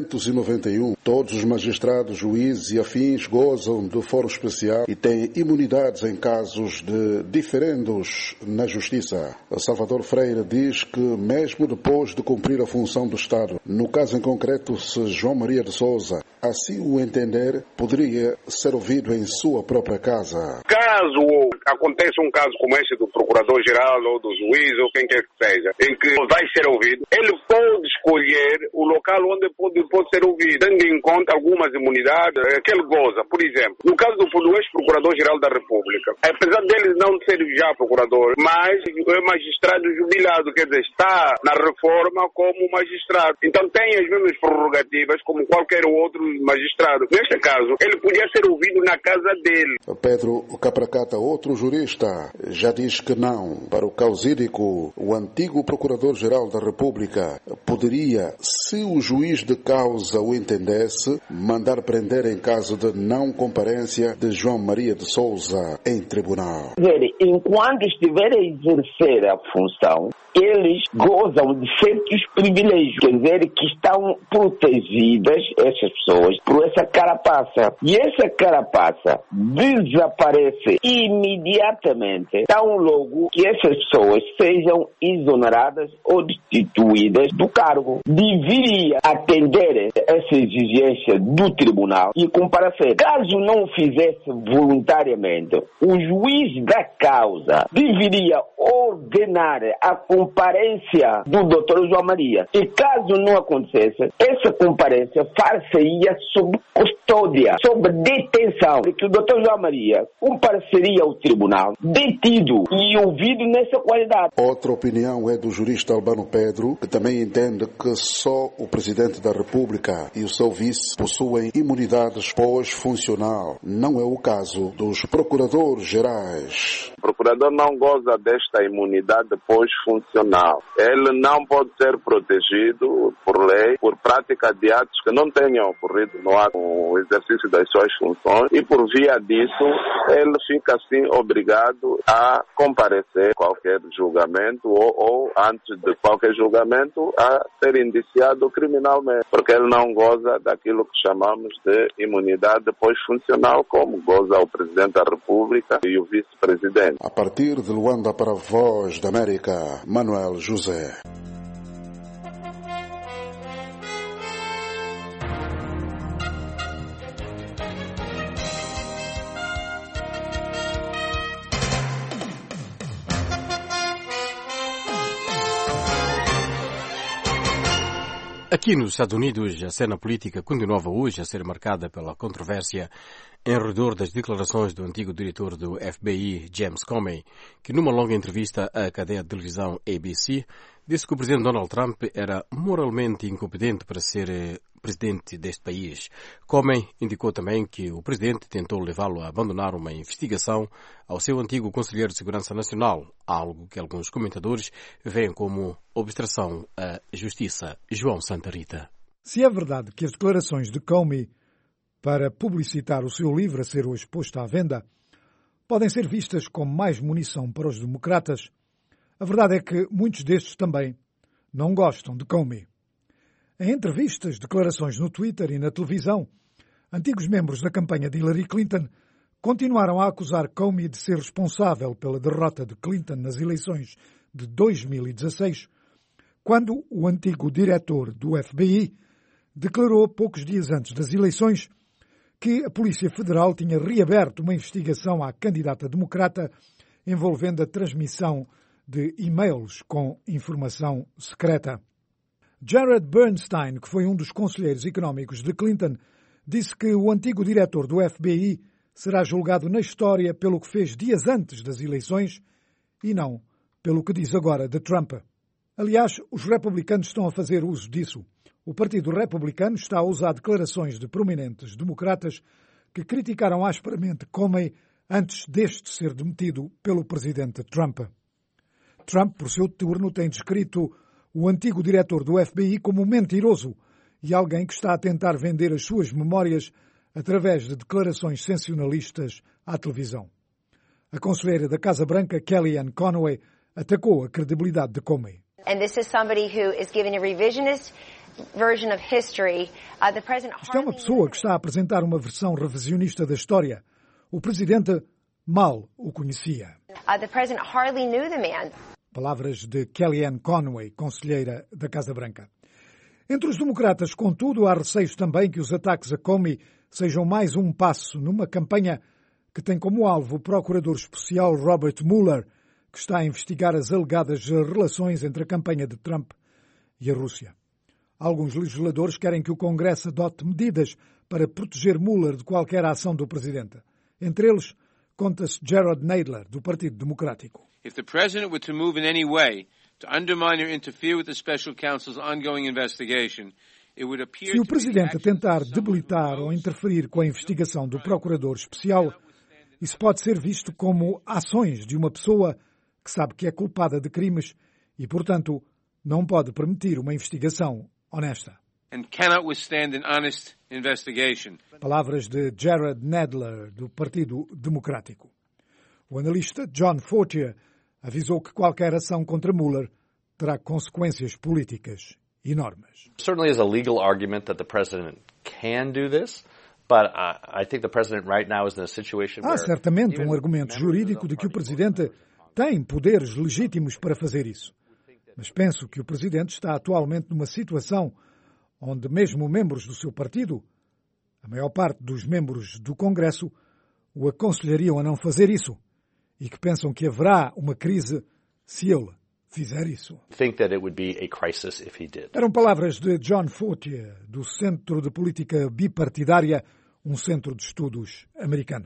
291, todos os magistrados, juízes e afins gozam do foro especial e têm imunidades em casos de diferendos na Justiça. Salvador Freire diz que, mesmo depois de cumprir a função do Estado, no caso em concreto, se João Maria de Sousa assim o entender, poderia ser ouvido em sua própria casa. Caso aconteça um caso como esse do procurador-geral ou do juiz ou quem quer que seja, em que vai ser ouvido, ele pode escolher o local onde pode ser ouvido, tendo em conta algumas imunidades que ele goza. Por exemplo, no caso do ex-procurador-geral da República, apesar dele não ser já procurador, mas é magistrado jubilado, quer dizer, está na reforma como magistrado. Então tem as mesmas prerrogativas como qualquer outro magistrado. Neste caso, ele podia ser ouvido na casa dele. Pedro Capracata, outro jurista, já diz que não. Para o causídico, o antigo Procurador-Geral da República poderia, se o juiz de causa o entendesse, mandar prender em caso de não comparência de João Maria de Sousa em tribunal. Enquanto estiver a exercer a função, eles gozam de certos privilégios, quer dizer, que estão protegidas, essas pessoas, por essa carapaça. E essa carapaça desaparece imediatamente, tão logo que essas pessoas sejam exoneradas ou destituídas do cargo. Deveria atender essa exigência do tribunal e comparecer. Caso não o fizesse voluntariamente, o juiz da causa deveria ordenar a comparência do Dr. João Maria. E caso não acontecesse, essa comparência far-se-ia sob custódia, sob detenção, porque o Dr. João Maria compareceria ao tribunal, detido e ouvido nessa qualidade. Outra opinião é do jurista Albano Pedro, que também entende que só o Presidente da República e o seu vice possuem imunidades pós-funcional. Não é o caso dos procuradores-gerais. O procurador não goza desta imunidade pós-funcional. Ele não pode ser protegido por lei, por prática de atos que não tenham ocorrido no exercício das suas funções e por via disso ele fica assim obrigado a comparecer a qualquer julgamento ou antes de qualquer julgamento a ser indiciado criminalmente, porque ele não goza daquilo que chamamos de imunidade pós-funcional, como goza o Presidente da República e o Vice-Presidente. A partir de Luanda para a Voz da América, Manuel José. Aqui nos Estados Unidos, a cena política continuava hoje a ser marcada pela controvérsia em redor das declarações do antigo diretor do FBI, James Comey, que numa longa entrevista à cadeia de televisão ABC, disse que o presidente Donald Trump era moralmente incompetente para ser presidente deste país. Comey indicou também que o presidente tentou levá-lo a abandonar uma investigação ao seu antigo conselheiro de Segurança Nacional, algo que alguns comentadores veem como obstrução à justiça. João Santa Rita. Se é verdade que as declarações de Comey para publicitar o seu livro a ser hoje posto à venda podem ser vistas como mais munição para os democratas, a verdade é que muitos destes também não gostam de Comey. Em entrevistas, declarações no Twitter e na televisão, antigos membros da campanha de Hillary Clinton continuaram a acusar Comey de ser responsável pela derrota de Clinton nas eleições de 2016, quando o antigo diretor do FBI declarou poucos dias antes das eleições que a Polícia Federal tinha reaberto uma investigação à candidata democrata envolvendo a transmissão de e-mails com informação secreta. Jared Bernstein, que foi um dos conselheiros económicos de Clinton, disse que o antigo diretor do FBI será julgado na história pelo que fez dias antes das eleições e não pelo que diz agora de Trump. Aliás, os republicanos estão a fazer uso disso. O Partido Republicano está a usar declarações de prominentes democratas que criticaram asperamente Comey antes deste ser demitido pelo presidente Trump. Trump, por seu turno, tem descrito o antigo diretor do FBI como mentiroso e alguém que está a tentar vender as suas memórias através de declarações sensacionalistas à televisão. A conselheira da Casa Branca, Kellyanne Conway, atacou a credibilidade de Comey. And this is somebody who is giving a revisionist version of history. The president Isto é uma pessoa que está a apresentar uma versão revisionista da história. O presidente mal o conhecia. The president hardly knew the man. Palavras de Kellyanne Conway, conselheira da Casa Branca. Entre os democratas, contudo, há receios também que os ataques a Comey sejam mais um passo numa campanha que tem como alvo o procurador especial Robert Mueller, que está a investigar as alegadas relações entre a campanha de Trump e a Rússia. Alguns legisladores querem que o Congresso adote medidas para proteger Mueller de qualquer ação do presidente. Entre eles, conta-se Jerrold Nadler, do Partido Democrático. If the president were to move in any way to undermine or interfere with the special counsel's ongoing investigation, it would appear Se o presidente tentar debilitar ou interferir com a investigação do procurador especial, isso pode ser visto como ações de uma pessoa que sabe que é culpada de crimes e, portanto, não pode permitir uma investigação honesta. And cannot withstand an honest investigation. Palavras de Jerrold Nadler, do Partido Democrático. O analista John Fortier avisou que qualquer ação contra Mueller terá consequências políticas enormes. Certainly is a legal argument that the president can do this, but I think the president right now is in a situation where... Há certamente um argumento jurídico de que o presidente tem poderes legítimos para fazer isso. Mas penso que o presidente está atualmente numa situação onde mesmo membros do seu partido, a maior parte dos membros do Congresso, o aconselhariam a não fazer isso e que pensam que haverá uma crise se ele fizer isso. Eram palavras de John Fortier, do Centro de Política Bipartidária, um centro de estudos americano.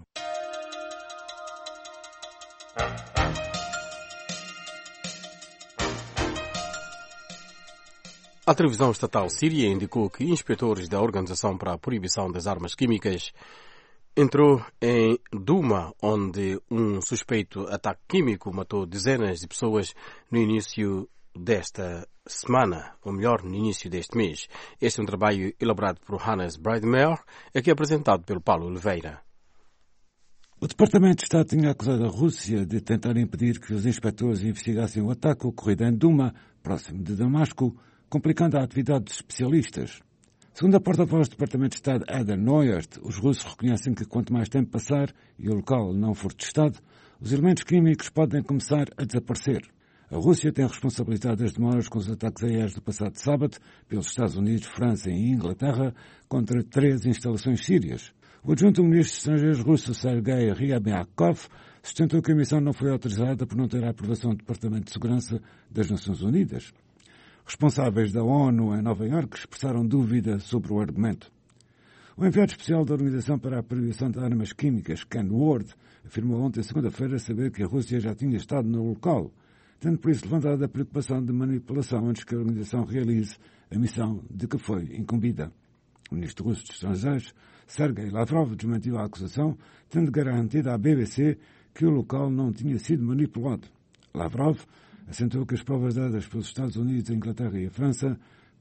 A televisão estatal síria indicou que inspetores da Organização para a Proibição das Armas Químicas entrou em Douma, onde um suspeito ataque químico matou dezenas de pessoas no início desta semana, ou melhor, no início deste mês. Este é um trabalho elaborado por Hannes Breitmeyer, aqui apresentado pelo Paulo Oliveira. O Departamento de Estado tinha acusado a Rússia de tentar impedir que os inspectores investigassem o ataque ocorrido em Douma, próximo de Damasco, complicando a atividade dos especialistas. Segundo a porta-voz do Departamento de Estado, Ada Neuert, os russos reconhecem que quanto mais tempo passar e o local não for testado, os elementos químicos podem começar a desaparecer. A Rússia tem responsabilizado as demoras com os ataques aéreos do passado sábado pelos Estados Unidos, França e Inglaterra contra 3 instalações sírias. O adjunto ministro dos Estrangeiros russo, Sergei Ryabkov, sustentou que a missão não foi autorizada por não ter a aprovação do Departamento de Segurança das Nações Unidas. Responsáveis da ONU em Nova Iorque expressaram dúvida sobre o argumento. O enviado especial da Organização para a Proibição de Armas Químicas, Ken Ward, afirmou ontem, segunda-feira, saber que a Rússia já tinha estado no local, tendo por isso levantado a preocupação de manipulação antes que a organização realize a missão de que foi incumbida. O ministro russo dos Estrangeiros, Sergei Lavrov, desmentiu a acusação, tendo garantido à BBC que o local não tinha sido manipulado. Lavrov assentou que as provas dadas pelos Estados Unidos, a Inglaterra e a França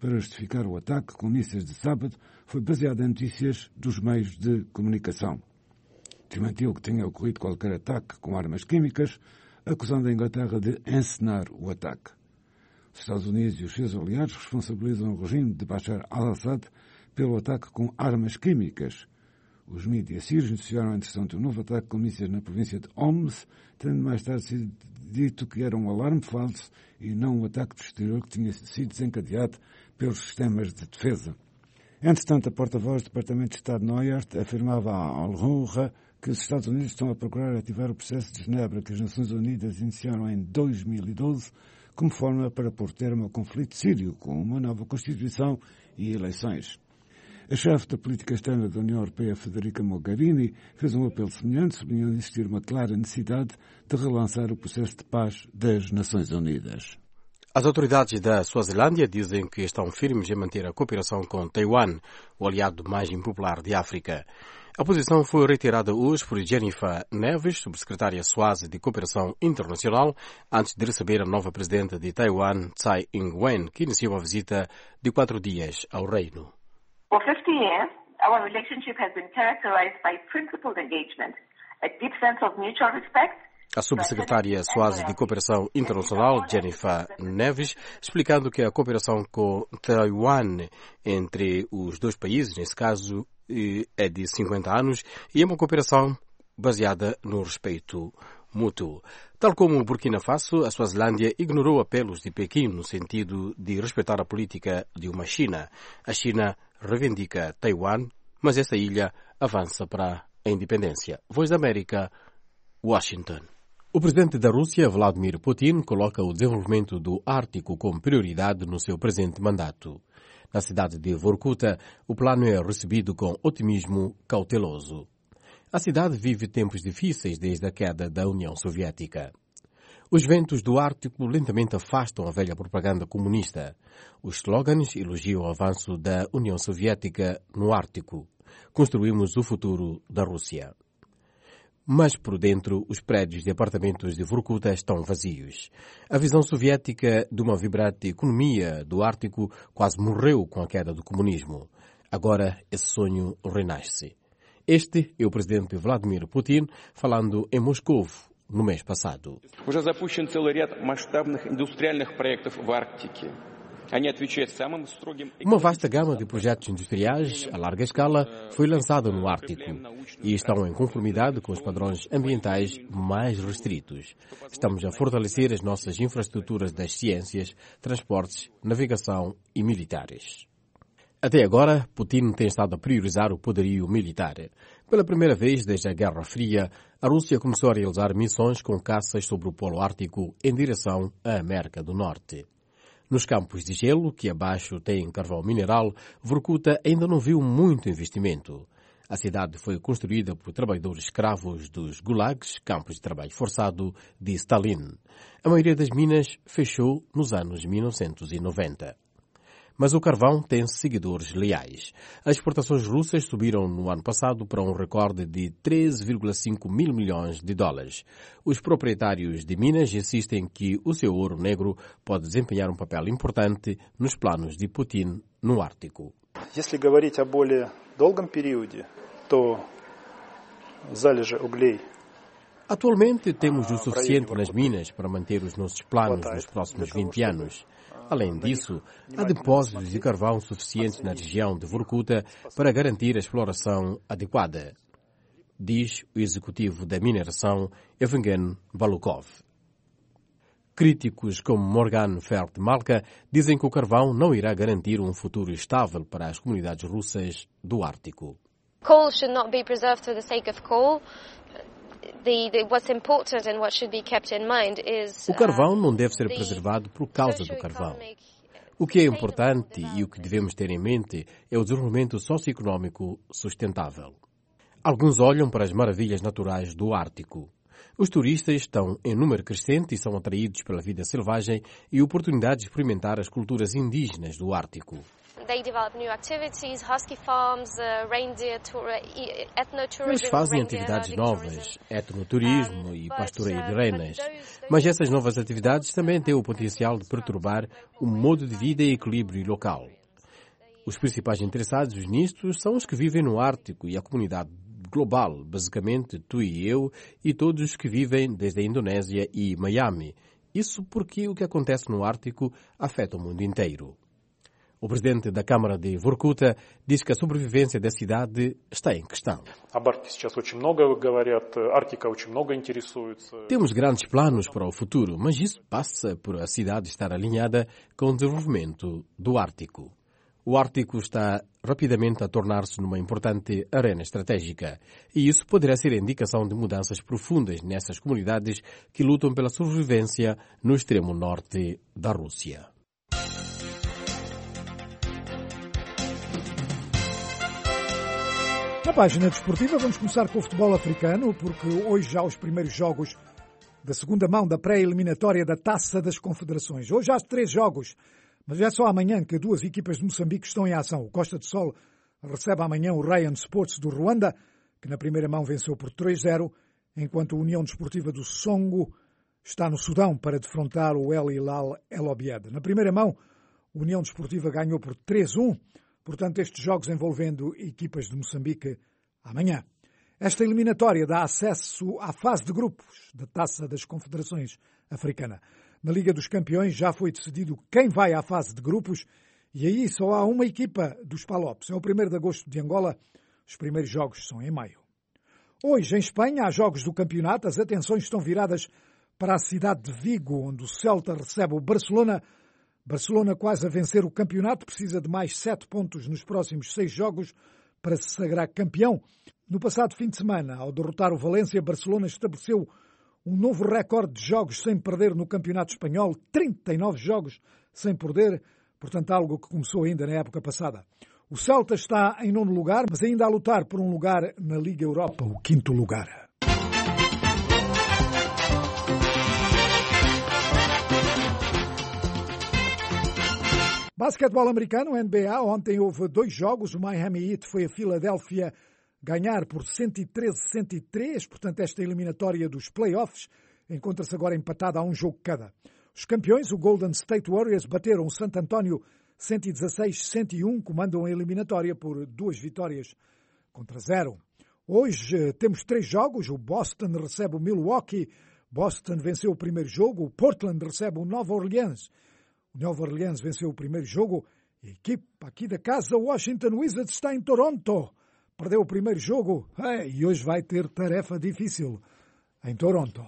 para justificar o ataque com mísseis de sábado foi baseada em notícias dos meios de comunicação. Desmentiu que tenha ocorrido qualquer ataque com armas químicas, acusando a Inglaterra de encenar o ataque. Os Estados Unidos e os seus aliados responsabilizam o regime de Bashar al-Assad pelo ataque com armas químicas. Os mídias sírios noticiaram, entretanto, um novo ataque com mísseis na província de Homs, tendo mais tarde sido dito que era um alarme falso e não um ataque de exterior que tinha sido desencadeado pelos sistemas de defesa. Entretanto, a porta-voz do Departamento de Estado de Neuert afirmava à Al-Roura que os Estados Unidos estão a procurar ativar o processo de Genebra que as Nações Unidas iniciaram em 2012 como forma para pôr termo ao conflito sírio com uma nova Constituição e eleições. A chefe da política externa da União Europeia, Federica Mogherini, fez um apelo semelhante, sublinhando existir uma clara necessidade de relançar o processo de paz das Nações Unidas. As autoridades da Suazilândia dizem que estão firmes em manter a cooperação com Taiwan, o aliado mais impopular de África. A posição foi reiterada hoje por Jennifer Neves, subsecretária Suazi de Cooperação Internacional, antes de receber a nova presidenta de Taiwan, Tsai Ing-wen, que iniciou a visita de 4 dias ao reino. For 50 years, our relationship has been characterized by principled engagement, a deep sense of mutual respect. A subsecretária Suazi de Cooperação Internacional, Jennifer Neves, explicando que a cooperação com Taiwan entre os dois países, nesse caso, é de 50 anos e é uma cooperação baseada no respeito mútuo. Tal como o Burkina Faso, a Suazilândia ignorou apelos de Pequim no sentido de respeitar a política de uma China. A China reivindica Taiwan, mas essa ilha avança para a independência. Voz da América, Washington. O presidente da Rússia, Vladimir Putin, coloca o desenvolvimento do Ártico como prioridade no seu presente mandato. Na cidade de Vorkuta, o plano é recebido com otimismo cauteloso. A cidade vive tempos difíceis desde a queda da União Soviética. Os ventos do Ártico lentamente afastam a velha propaganda comunista. Os slogans elogiam o avanço da União Soviética no Ártico. Construímos o futuro da Rússia. Mas por dentro, os prédios de apartamentos de Vorkuta estão vazios. A visão soviética de uma vibrante economia do Ártico quase morreu com a queda do comunismo. Agora esse sonho renasce. Este é o presidente Vladimir Putin falando em Moscou no mês passado. Уже запущен целый ряд масштабных индустриальных проектов в Арктике. Uma vasta gama de projetos industriais a larga escala foi lançada no Ártico e estão em conformidade com os padrões ambientais mais restritos. Estamos a fortalecer as nossas infraestruturas das ciências, transportes, navegação e militares. Até agora, Putin tem estado a priorizar o poderio militar. Pela primeira vez desde a Guerra Fria, a Rússia começou a realizar missões com caças sobre o Polo Ártico em direção à América do Norte. Nos campos de gelo, que abaixo têm carvão mineral, Vorkuta ainda não viu muito investimento. A cidade foi construída por trabalhadores escravos dos gulags, campos de trabalho forçado, de Stalin. A maioria das minas fechou nos anos 1990. Mas o carvão tem seguidores leais. As exportações russas subiram no ano passado para um recorde de 13,5 mil milhões de dólares. Os proprietários de minas insistem que o seu ouro negro pode desempenhar um papel importante nos planos de Putin no Ártico. Если говорить о более долгом периоде, то залежи углей. Atualmente temos o suficiente nas minas para manter os nossos planos nos próximos 20 anos. Além disso, há depósitos de carvão suficientes na região de Vorkuta para garantir a exploração adequada, diz o executivo da mineração, Evgen Balukov. Críticos como Morgan Feld-Malka dizem que o carvão não irá garantir um futuro estável para as comunidades russas do Ártico. Coal should not be preserved for the sake of coal. O carvão não deve ser preservado por causa do carvão. O que é importante e o que devemos ter em mente é o desenvolvimento socioeconómico sustentável. Alguns olham para as maravilhas naturais do Ártico. Os turistas estão em número crescente e são atraídos pela vida selvagem e oportunidade de experimentar as culturas indígenas do Ártico. they develop new activities, husky farms, reindeer ethnotourism. Eles fazem atividades novas, etnoturismo e pastoreio de renas. Mas essas novas atividades também têm o potencial de perturbar o modo de vida e equilíbrio local. Os principais interessados nisto são os que vivem no Ártico e a comunidade global, basicamente tu e eu e todos os que vivem desde a Indonésia e Miami. Isso porque o que acontece no Ártico afeta o mundo inteiro. O presidente da Câmara de Vorkuta diz que a sobrevivência da cidade está em questão. Temos grandes planos para o futuro, mas isso passa por a cidade estar alinhada com o desenvolvimento do Ártico. O Ártico está rapidamente a tornar-se numa importante arena estratégica, e isso poderá ser a indicação de mudanças profundas nessas comunidades que lutam pela sobrevivência no extremo norte da Rússia. Na página desportiva vamos começar com o futebol africano, porque hoje já os primeiros jogos da segunda mão da pré-eliminatória da Taça das Confederações. Hoje há 3 jogos. Mas é só amanhã que 2 equipas de Moçambique estão em ação. O Costa do Sol recebe amanhã o Rayon Sports do Ruanda, que na primeira mão venceu por 3-0, enquanto a União Desportiva do Songo está no Sudão para defrontar o El Hilal El Obeid. Na primeira mão, a União Desportiva ganhou por 3-1, portanto estes jogos envolvendo equipas de Moçambique amanhã. Esta eliminatória dá acesso à fase de grupos da Taça das Confederações Africana. Na Liga dos Campeões já foi decidido quem vai à fase de grupos e aí só há uma equipa dos Palopes. É o 1º de agosto de Angola. Os primeiros jogos são em maio. Hoje, em Espanha, há jogos do campeonato. As atenções estão viradas para a cidade de Vigo, onde o Celta recebe o Barcelona. Barcelona, quase a vencer o campeonato, precisa de mais 7 pontos nos próximos 6 jogos para se sagrar campeão. No passado fim de semana, ao derrotar o Valência, Barcelona estabeleceu um novo recorde de jogos sem perder no Campeonato Espanhol, 39 jogos sem perder, portanto algo que começou ainda na época passada. O Celta está em 9º lugar, mas ainda a lutar por um lugar na Liga Europa, o 5º lugar. Basquetebol americano, NBA, ontem houve 2 jogos, o Miami Heat foi a Filadélfia ganhar por 113-103, portanto esta eliminatória dos playoffs encontra-se agora empatada a um jogo cada. Os campeões, o Golden State Warriors, bateram o San Antonio 116-101, comandam a eliminatória por 2 vitórias contra 0. Hoje temos 3 jogos, o Boston recebe o Milwaukee, Boston venceu o primeiro jogo, o Portland recebe o Nova Orleans. O Nova Orleans venceu o primeiro jogo, e a equipa aqui da casa, o Washington Wizards, está em Toronto. Perdeu o primeiro jogo e hoje vai ter tarefa difícil em Toronto.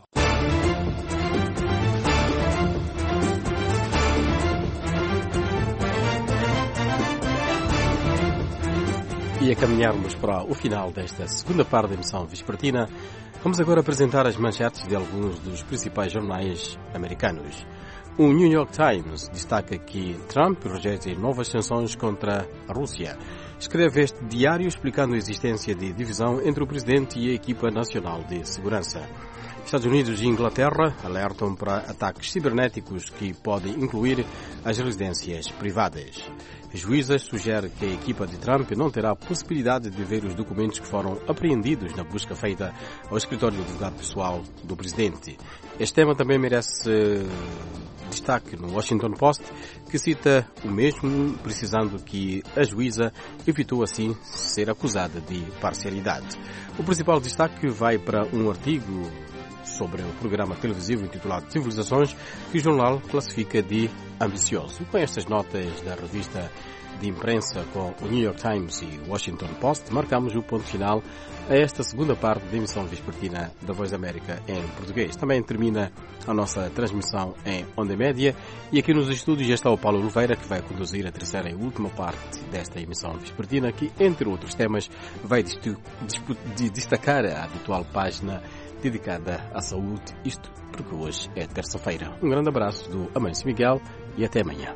E a caminharmos para o final desta segunda parte da emissão vespertina, vamos agora apresentar as manchetes de alguns dos principais jornais americanos. O New York Times destaca que Trump rejeita novas sanções contra a Rússia. Escreve este diário explicando a existência de divisão entre o presidente e a equipa nacional de segurança. Estados Unidos e Inglaterra alertam para ataques cibernéticos que podem incluir as residências privadas. A juíza sugere que a equipa de Trump não terá possibilidade de ver os documentos que foram apreendidos na busca feita ao escritório do advogado pessoal do presidente. Este tema também merece destaque no Washington Post, que cita o mesmo, precisando que a juíza evitou assim ser acusada de parcialidade. O principal destaque vai para um artigo sobre o programa televisivo intitulado Civilizações, que o jornal classifica de ambicioso. Com estas notas da revista de imprensa com o New York Times e o Washington Post, marcamos o ponto final a esta segunda parte da emissão vespertina da Voz da América em português. Também termina a nossa transmissão em onda média e aqui nos estúdios já está o Paulo Oliveira, que vai conduzir a terceira e última parte desta emissão vespertina, que, entre outros temas, vai destacar a habitual página dedicada à saúde, isto porque hoje é terça-feira. Um grande abraço do Amâncio Miguel e até amanhã.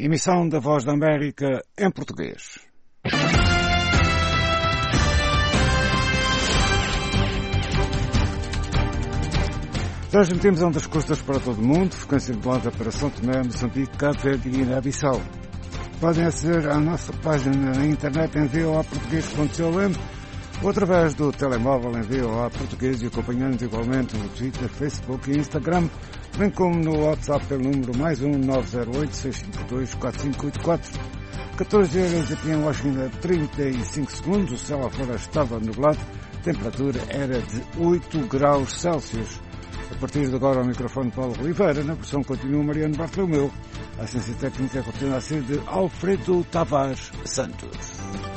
Emissão da Voz da América em português. Transmitimos ondas curtas para todo o mundo, frequência modulada para São Tomé, Moçambique, Cabo Verde e Guiné-Bissau. Podem aceder à nossa página na internet em voaportugues.com ou através do telemóvel em VOA Português e acompanhando igualmente no Twitter, Facebook e Instagram, bem como no WhatsApp pelo número +1 908 652 4584. 14 horas aqui em Washington, 35 segundos, o céu lá fora estava nublado, a temperatura era de 8 graus Celsius. A partir de agora, ao microfone Paulo Oliveira, na produção continua Mariano Bartolomeu. A assistência técnica continua a ser de Alfredo Tavares Santos.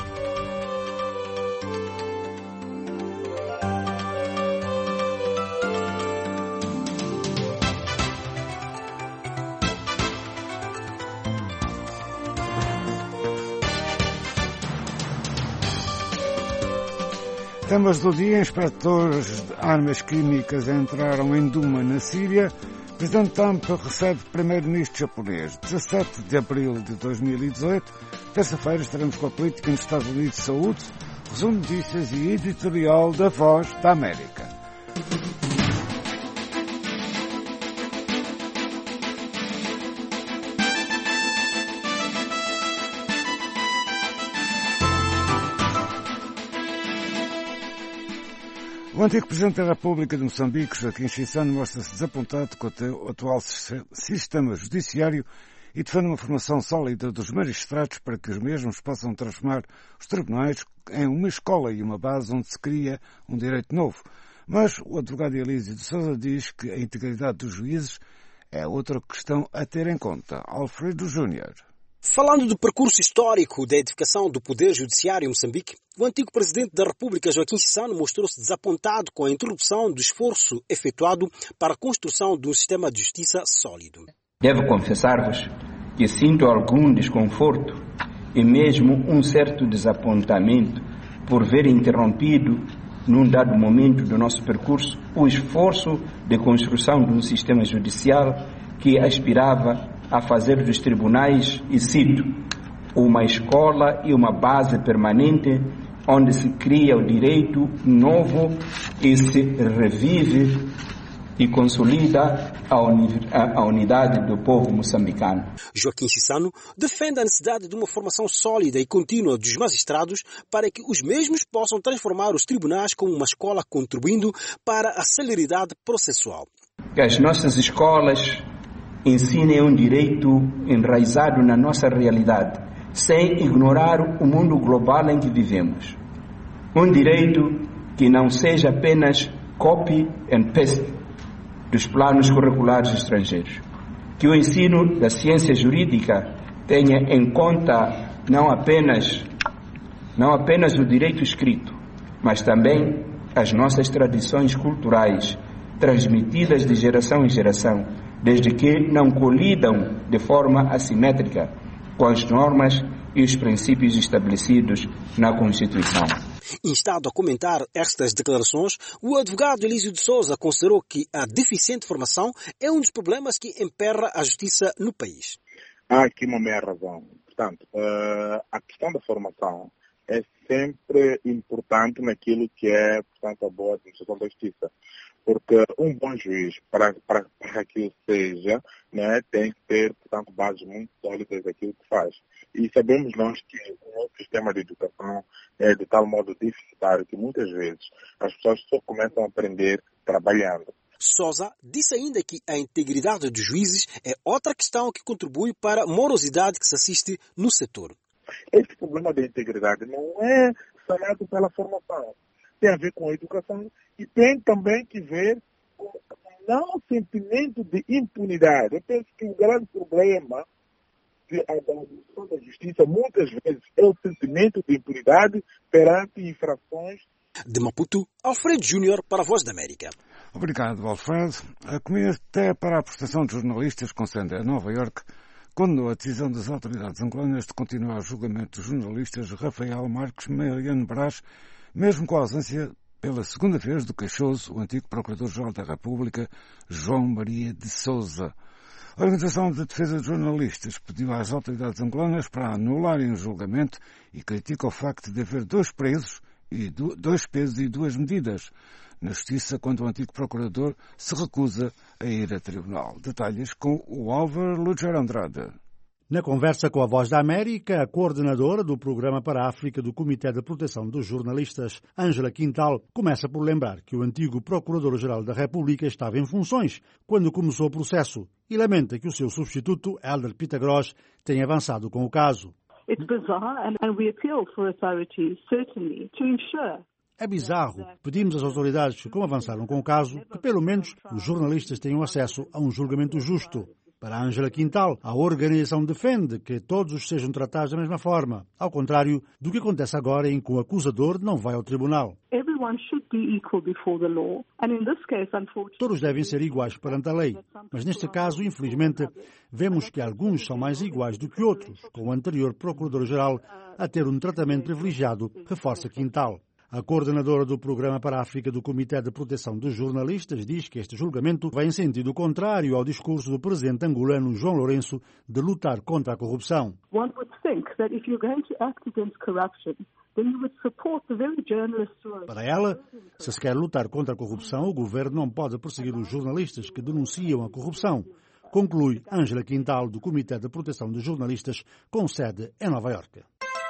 Temas do dia: inspectores de armas químicas entraram em Duma, na Síria. Presidente Trump recebe primeiro-ministro japonês. 17 de abril de 2018, terça-feira, estaremos com a política nos Estados Unidos de saúde, resumo de notícias e editorial da Voz da América. O antigo Presidente da República de Moçambique, Joaquim Chissano, mostra-se desapontado com o atual sistema judiciário e defende uma formação sólida dos magistrados para que os mesmos possam transformar os tribunais em uma escola e uma base onde se cria um direito novo. Mas o advogado Elísio de Sousa diz que a integridade dos juízes é outra questão a ter em conta. Alfredo Júnior. Falando do percurso histórico da edificação do Poder Judiciário em Moçambique, o antigo Presidente da República, Joaquim Chissano, mostrou-se desapontado com a interrupção do esforço efetuado para a construção de um sistema de justiça sólido. Devo confessar-vos que sinto algum desconforto e mesmo um certo desapontamento por ver interrompido, num dado momento do nosso percurso, o esforço de construção de um sistema judicial que aspirava a fazer dos tribunais, e cito, uma escola e uma base permanente onde se cria o direito novo e se revive e consolida a unidade do povo moçambicano. Joaquim Chissano defende a necessidade de uma formação sólida e contínua dos magistrados para que os mesmos possam transformar os tribunais como uma escola, contribuindo para a celeridade processual. Que as nossas escolas ensinem um direito enraizado na nossa realidade, sem ignorar o mundo global em que vivemos. Um direito que não seja apenas copy and paste dos planos curriculares estrangeiros. Que o ensino da ciência jurídica tenha em conta não apenas o direito escrito, mas também as nossas tradições culturais, transmitidas de geração em geração, desde que não colidam de forma assimétrica com as normas e os princípios estabelecidos na Constituição. Instado a comentar estas declarações, o advogado Elísio de Sousa considerou que a deficiente formação é um dos problemas que emperra a justiça no país. Há aqui uma meia razão. Portanto, a questão da formação é sempre importante naquilo que é, portanto, a boa administração da justiça. Porque um bom juiz, para que seja, né, tem que ter, portanto, bases muito sólidas daquilo que faz. E sabemos nós que o nosso sistema de educação é de tal modo deficitário que muitas vezes as pessoas só começam a aprender trabalhando. Sousa disse ainda que a integridade dos juízes é outra questão que contribui para a morosidade que se assiste no setor. Esse problema da integridade não é sanado pela formação. Tem a ver com a educação e tem também que ver com o não sentimento de impunidade. Eu penso que o grande problema da administração da justiça muitas vezes é o sentimento de impunidade perante infrações. De Maputo, Alfredo Júnior para a Voz da América. Obrigado, Alfredo. A Comitê para a Proteção de Jornalistas, com sede em Nova Iorque, condenou a decisão das autoridades angolanas de continuar o julgamento dos jornalistas Rafael Marques Mariano Brás, mesmo com a ausência pela segunda vez do queixoso, o antigo Procurador-Geral da República, João Maria de Sousa. A Organização de Defesa de Jornalistas pediu às autoridades angolanas para anularem o julgamento e critica o facto de haver dois pesos e duas medidas na Justiça quando o antigo procurador se recusa a ir a tribunal. Detalhes com o Álvaro Luger Andrade. Na conversa com a Voz da América, a coordenadora do Programa para a África do Comitê de Proteção dos Jornalistas, Ângela Quintal, começa por lembrar que o antigo Procurador-Geral da República estava em funções quando começou o processo e lamenta que o seu substituto, Helder Pieter-Gross, tenha avançado com o caso. It's bizarre and we appeal for authorities, certainly, to ensure. É bizarro. Pedimos às autoridades que, como avançaram com o caso, que pelo menos os jornalistas tenham acesso a um julgamento justo. Para a Ângela Quintal, a organização defende que todos sejam tratados da mesma forma, ao contrário do que acontece agora em que o acusador não vai ao tribunal. Todos devem ser iguais perante a lei, mas neste caso, infelizmente, vemos que alguns são mais iguais do que outros, com o anterior Procurador-Geral a ter um tratamento privilegiado, reforça Quintal. A coordenadora do Programa para a África do Comitê de Proteção dos Jornalistas diz que este julgamento vai em sentido contrário ao discurso do presidente angolano João Lourenço de lutar contra a corrupção. Para ela, se se quer lutar contra a corrupção, o governo não pode perseguir os jornalistas que denunciam a corrupção, conclui Ângela Quintal, do Comitê de Proteção dos Jornalistas, com sede em Nova Iorque.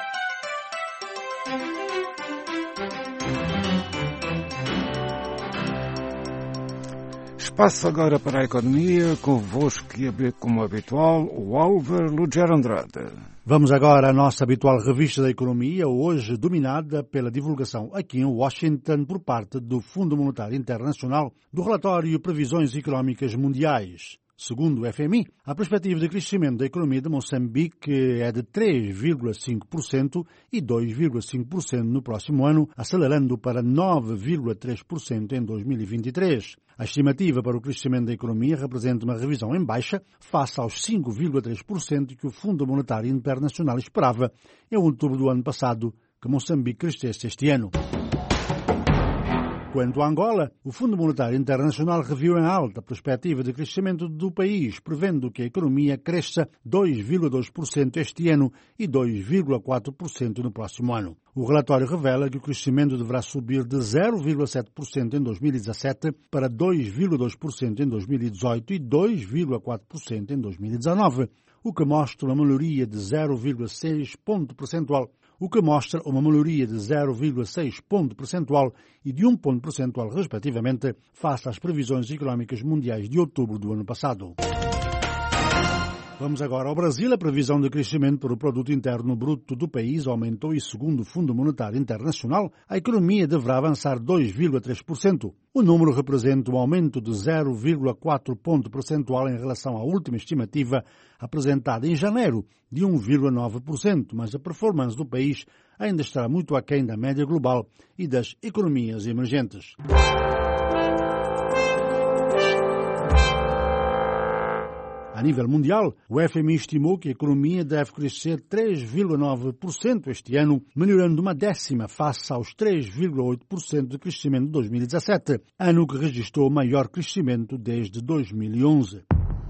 Passo agora para a economia, convosco e como habitual, o Álvaro Luger Andrade. Vamos agora à nossa habitual revista da economia, hoje dominada pela divulgação aqui em Washington por parte do Fundo Monetário Internacional do relatório Previsões Económicas Mundiais. Segundo o FMI, a perspectiva de crescimento da economia de Moçambique é de 3,5% e 2,5% no próximo ano, acelerando para 9,3% em 2023. A estimativa para o crescimento da economia representa uma revisão em baixa face aos 5,3% que o Fundo Monetário Internacional esperava em outubro do ano passado, que Moçambique crescesse este ano. Quanto a Angola, o Fundo Monetário Internacional reviu em alta a perspectiva de crescimento do país, prevendo que a economia cresça 2,2% este ano e 2,4% no próximo ano. O relatório revela que o crescimento deverá subir de 0,7% em 2017 para 2,2% em 2018 e 2,4% em 2019, o que mostra uma melhoria de 0,6 ponto percentual. E de 1 ponto percentual, respectivamente, face às previsões económicas mundiais de outubro do ano passado. Vamos agora ao Brasil. A previsão de crescimento para o produto interno bruto do país aumentou e, segundo o Fundo Monetário Internacional, a economia deverá avançar 2,3%. O número representa um aumento de 0,4 ponto percentual em relação à última estimativa apresentada em janeiro, de 1,9%, mas a performance do país ainda estará muito aquém da média global e das economias emergentes. A nível mundial, o FMI estimou que a economia deve crescer 3,9% este ano, melhorando uma décima face aos 3,8% de crescimento de 2017, ano que registrou o maior crescimento desde 2011.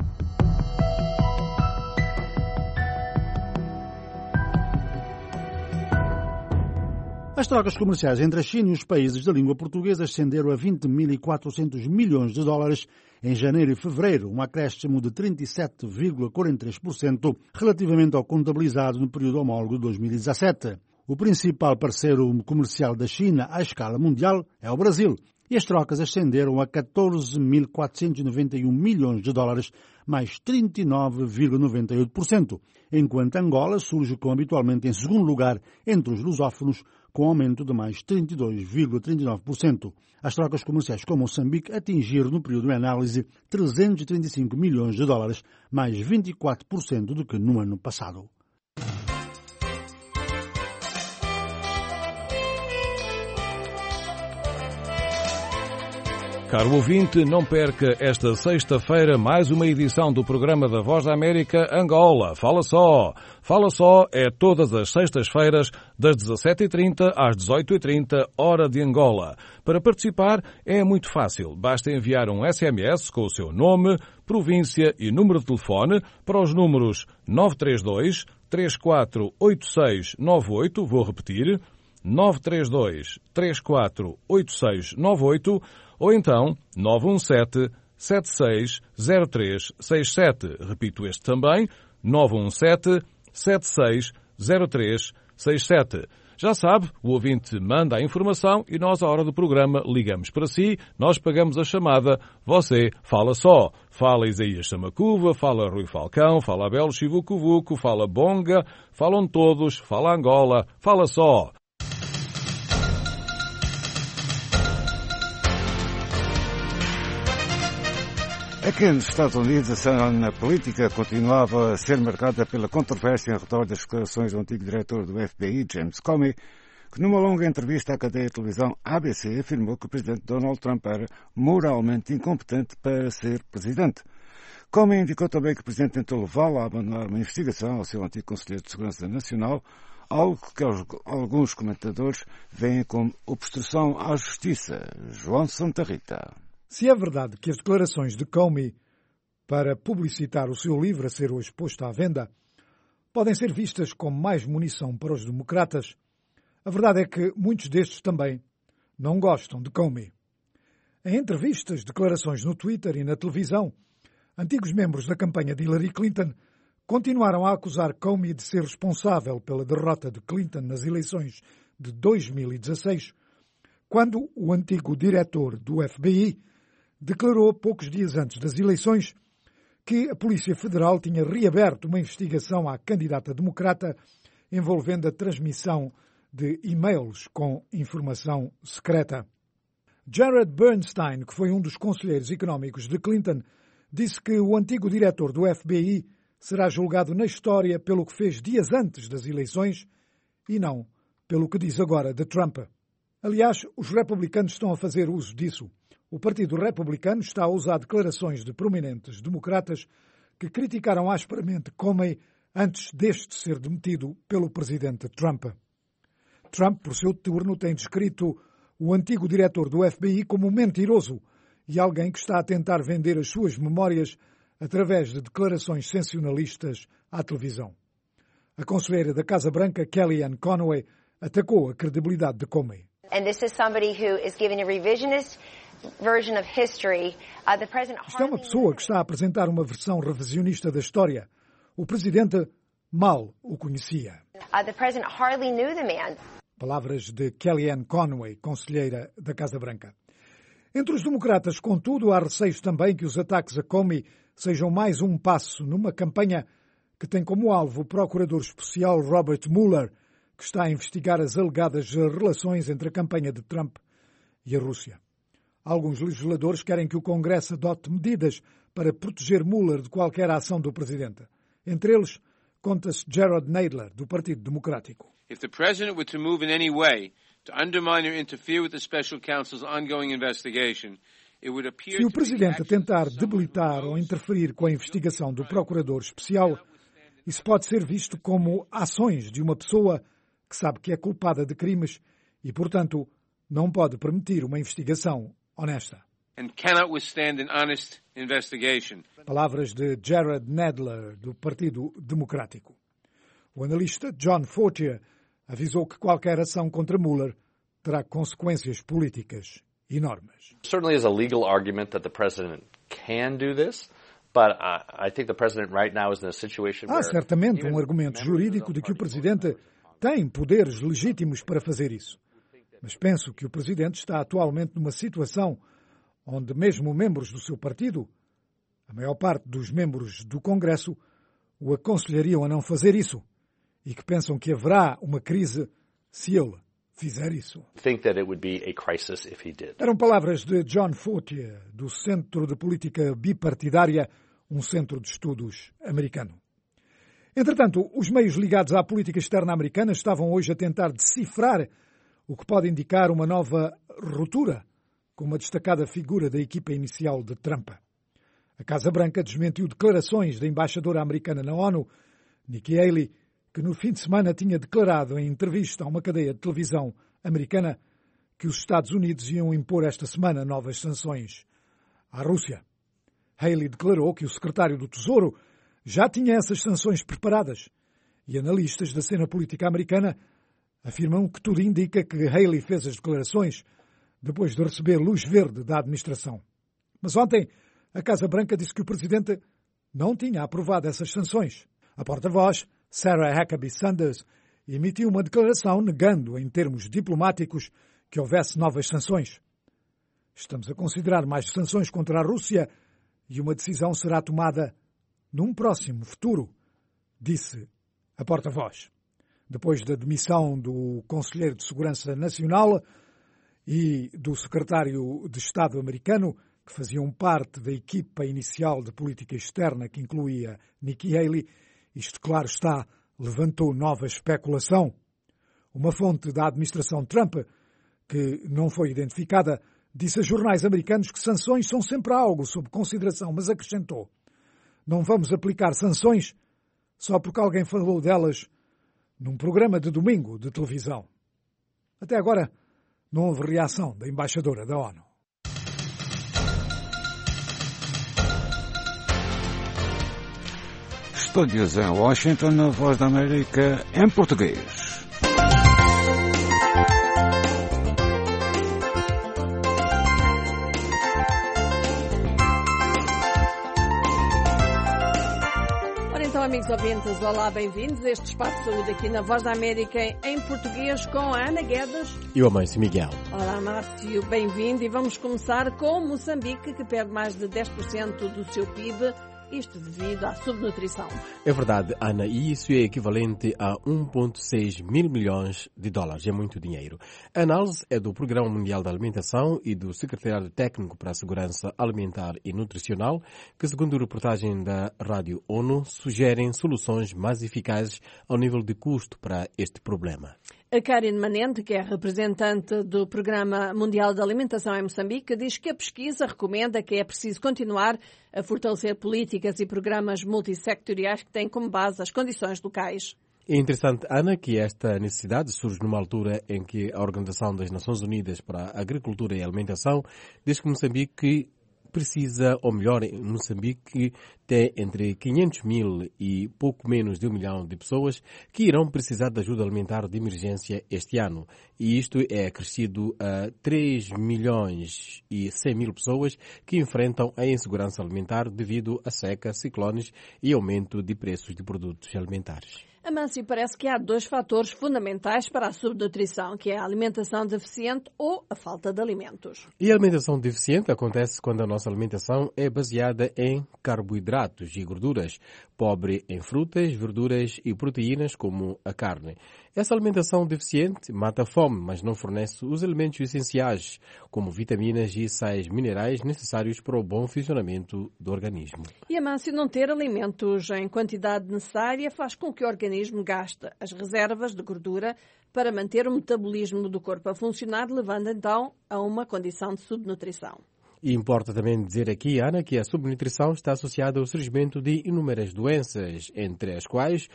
As trocas comerciais entre a China e os países da língua portuguesa ascenderam a 20.400 milhões de dólares em janeiro e fevereiro, um acréscimo de 37,43% relativamente ao contabilizado no período homólogo de 2017. O principal parceiro comercial da China à escala mundial é o Brasil, e as trocas ascenderam a 14.491 milhões de dólares, mais 39,98%, enquanto Angola surge como habitualmente em segundo lugar entre os lusófonos, com aumento de mais 32,39%. As trocas comerciais com Moçambique atingiram no período de análise 335 milhões de dólares, mais 24% do que no ano passado. Caro ouvinte, não perca esta sexta-feira mais uma edição do programa da Voz da América Angola. Fala Só! Fala Só é todas as sextas-feiras das 17h30 às 18h30, hora de Angola. Para participar é muito fácil. Basta enviar um SMS com o seu nome, província e número de telefone para os números 932 348698, vou repetir, 932 348698, ou então 917-760367. Repito este também, 917-760367. Já sabe, o ouvinte manda a informação e nós, à hora do programa, ligamos para si, nós pagamos a chamada, você fala só. Fala Isaías Samacuva, fala Rui Falcão, fala Abel Chivucuvuco, fala Bonga, falam todos, fala Angola, fala só. Aqui nos Estados Unidos, a cena política continuava a ser marcada pela controvérsia em redor das declarações do antigo diretor do FBI, James Comey, que numa longa entrevista à cadeia de televisão ABC afirmou que o presidente Donald Trump era moralmente incompetente para ser presidente. Comey indicou também que o presidente tentou levá-lo a abandonar uma investigação ao seu antigo conselheiro de Segurança Nacional, algo que alguns comentadores veem como obstrução à justiça. João Santa Rita. Se é verdade que as declarações de Comey para publicitar o seu livro a ser hoje posto à venda podem ser vistas como mais munição para os democratas, a verdade é que muitos destes também não gostam de Comey. Em entrevistas, declarações no Twitter e na televisão, antigos membros da campanha de Hillary Clinton continuaram a acusar Comey de ser responsável pela derrota de Clinton nas eleições de 2016, quando o antigo diretor do FBI declarou poucos dias antes das eleições que a Polícia Federal tinha reaberto uma investigação à candidata democrata envolvendo a transmissão de e-mails com informação secreta. Jared Bernstein, que foi um dos conselheiros económicos de Clinton, disse que o antigo diretor do FBI será julgado na história pelo que fez dias antes das eleições e não pelo que diz agora de Trump. Aliás, os republicanos estão a fazer uso disso. O Partido Republicano está a usar declarações de prominentes democratas que criticaram asperamente Comey antes deste ser demitido pelo presidente Trump. Trump, por seu turno, tem descrito o antigo diretor do FBI como mentiroso e alguém que está a tentar vender as suas memórias através de declarações sensacionalistas à televisão. A conselheira da Casa Branca, Kellyanne Conway, atacou a credibilidade de Comey. And this is somebody who is giving a revisionist version of history. The president Isto é uma pessoa que está a apresentar uma versão revisionista da história. O presidente mal o conhecia. The president hardly knew the man. Palavras de Kellyanne Conway, conselheira da Casa Branca. Entre os democratas, contudo, há receios também que os ataques a Comey sejam mais um passo numa campanha que tem como alvo o procurador especial Robert Mueller, que está a investigar as alegadas relações entre a campanha de Trump e a Rússia. Alguns legisladores querem que o Congresso adote medidas para proteger Mueller de qualquer ação do presidente. Entre eles, conta-se Gerald Nadler, do Partido Democrático. If the president were to move in any way to undermine or interfere with the special counsel's ongoing investigation, it would appear Se o presidente tentar debilitar ou interferir com a investigação do procurador especial, isso pode ser visto como ações de uma pessoa que sabe que é culpada de crimes e, portanto, não pode permitir uma investigação honesta. And cannot withstand an honest investigation. Palavras de Jared Nadler, do Partido Democrático. O analista John Fortier avisou que qualquer ação contra Mueller terá consequências políticas enormes. Certainly is a legal argument that the president can do this, but I think the president right now is in a situation where... Há certamente um argumento jurídico de que o presidente tem poderes legítimos para fazer isso. Mas penso que o presidente está atualmente numa situação onde mesmo membros do seu partido, a maior parte dos membros do Congresso, o aconselhariam a não fazer isso e que pensam que haverá uma crise se ele fizer isso. Eram palavras de John Fortier, do Centro de Política Bipartidária, um centro de estudos americano. Entretanto, os meios ligados à política externa americana estavam hoje a tentar decifrar o que pode indicar uma nova ruptura com uma destacada figura da equipa inicial de Trump. A Casa Branca desmentiu declarações da embaixadora americana na ONU, Nikki Haley, que no fim de semana tinha declarado em entrevista a uma cadeia de televisão americana que os Estados Unidos iam impor esta semana novas sanções à Rússia. Haley declarou que o secretário do Tesouro já tinha essas sanções preparadas e analistas da cena política americana afirmam que tudo indica que Haley fez as declarações depois de receber luz verde da administração. Mas ontem a Casa Branca disse que o presidente não tinha aprovado essas sanções. A porta-voz, Sarah Huckabee Sanders, emitiu uma declaração negando, em termos diplomáticos, que houvesse novas sanções. Estamos a considerar mais sanções contra a Rússia e uma decisão será tomada num próximo futuro, disse a porta-voz. Depois da demissão do Conselheiro de Segurança Nacional e do Secretário de Estado americano, que faziam parte da equipa inicial de política externa que incluía Nikki Haley, isto, claro está, levantou nova especulação. Uma fonte da administração Trump, que não foi identificada, disse a jornais americanos que sanções são sempre algo sob consideração, mas acrescentou: não vamos aplicar sanções só porque alguém falou delas num programa de domingo de televisão. Até agora, não houve reação da embaixadora da ONU. Estúdios em Washington, a Voz da América em português. Então, amigos ouvintes, olá, bem-vindos a este Espaço de Saúde aqui na Voz da América em português com a Ana Guedes e o Amâncio Miguel. Olá, Márcio, bem-vindo, e vamos começar com Moçambique, que perde mais de 10% do seu PIB, isto devido à subnutrição. É verdade, Ana, e isso é equivalente a 1,6 mil milhões de dólares. É muito dinheiro. A análise é do Programa Mundial da Alimentação e do Secretariado Técnico para a Segurança Alimentar e Nutricional, que, segundo a reportagem da Rádio ONU, sugerem soluções mais eficazes ao nível de custo para este problema. A Karen Manente, que é representante do Programa Mundial da Alimentação em Moçambique, diz que a pesquisa recomenda que é preciso continuar a fortalecer políticas e programas multissectoriais que têm como base as condições locais. É interessante, Ana, que esta necessidade surge numa altura em que a Organização das Nações Unidas para a Agricultura e a Alimentação diz que Moçambique precisa, ou melhor, Moçambique tem entre 500 mil e pouco menos de 1 milhão de pessoas que irão precisar de ajuda alimentar de emergência este ano. E isto é acrescido a 3 milhões e 100 mil pessoas que enfrentam a insegurança alimentar devido à seca, ciclones e aumento de preços de produtos alimentares. Amâncio, parece que há 2 fatores fundamentais para a subnutrição, que é a alimentação deficiente ou a falta de alimentos. E a alimentação deficiente acontece quando a nossa alimentação é baseada em carboidratos e gorduras, pobre em frutas, verduras e proteínas como a carne. Essa alimentação deficiente mata a fome, mas não fornece os elementos essenciais, como vitaminas e sais minerais necessários para o bom funcionamento do organismo. E, Amâncio, não ter alimentos em quantidade necessária faz com que o organismo gaste as reservas de gordura para manter o metabolismo do corpo a funcionar, levando então a uma condição de subnutrição. E importa também dizer aqui, Ana, que a subnutrição está associada ao surgimento de inúmeras doenças, entre as quais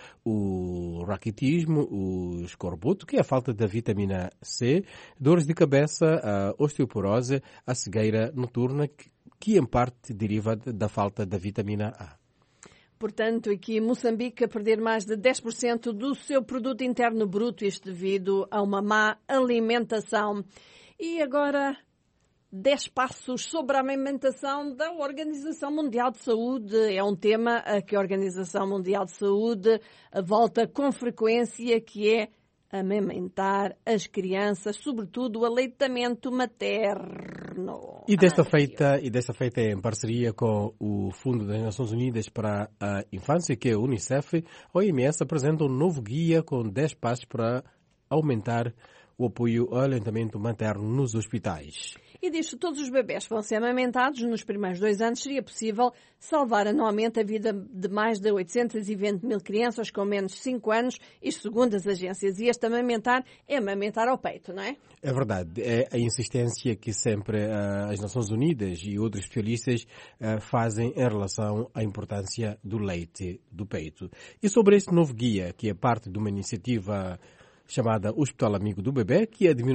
o raquitismo, o escorbuto, que é a falta da vitamina C, dores de cabeça, a osteoporose, a cegueira noturna, que em parte deriva da falta da vitamina A. Portanto, aqui Moçambique a perder mais de 10% do seu produto interno bruto, isto devido a uma má alimentação. E agora 10 passos sobre a alimentação da Organização Mundial de Saúde. É um tema a que a Organização Mundial de Saúde volta com frequência, que é amamentar as crianças, sobretudo o aleitamento materno. E desta feita em parceria com o Fundo das Nações Unidas para a Infância, que é a Unicef, a OMS apresenta um novo guia com 10 passos para aumentar o apoio ao aleitamento materno nos hospitais. e diz que todos os bebés que vão ser amamentados nos primeiros 2 anos seria possível salvar anualmente a vida de mais de 820 mil crianças com menos de 5 anos, isto segundo as agências. E este amamentar é amamentar ao peito, não é? É verdade. É a insistência que sempre as Nações Unidas e outros especialistas fazem em relação à importância do leite do peito. E sobre este novo guia, que é parte de uma iniciativa chamada Hospital Amigo do Bebê, que é de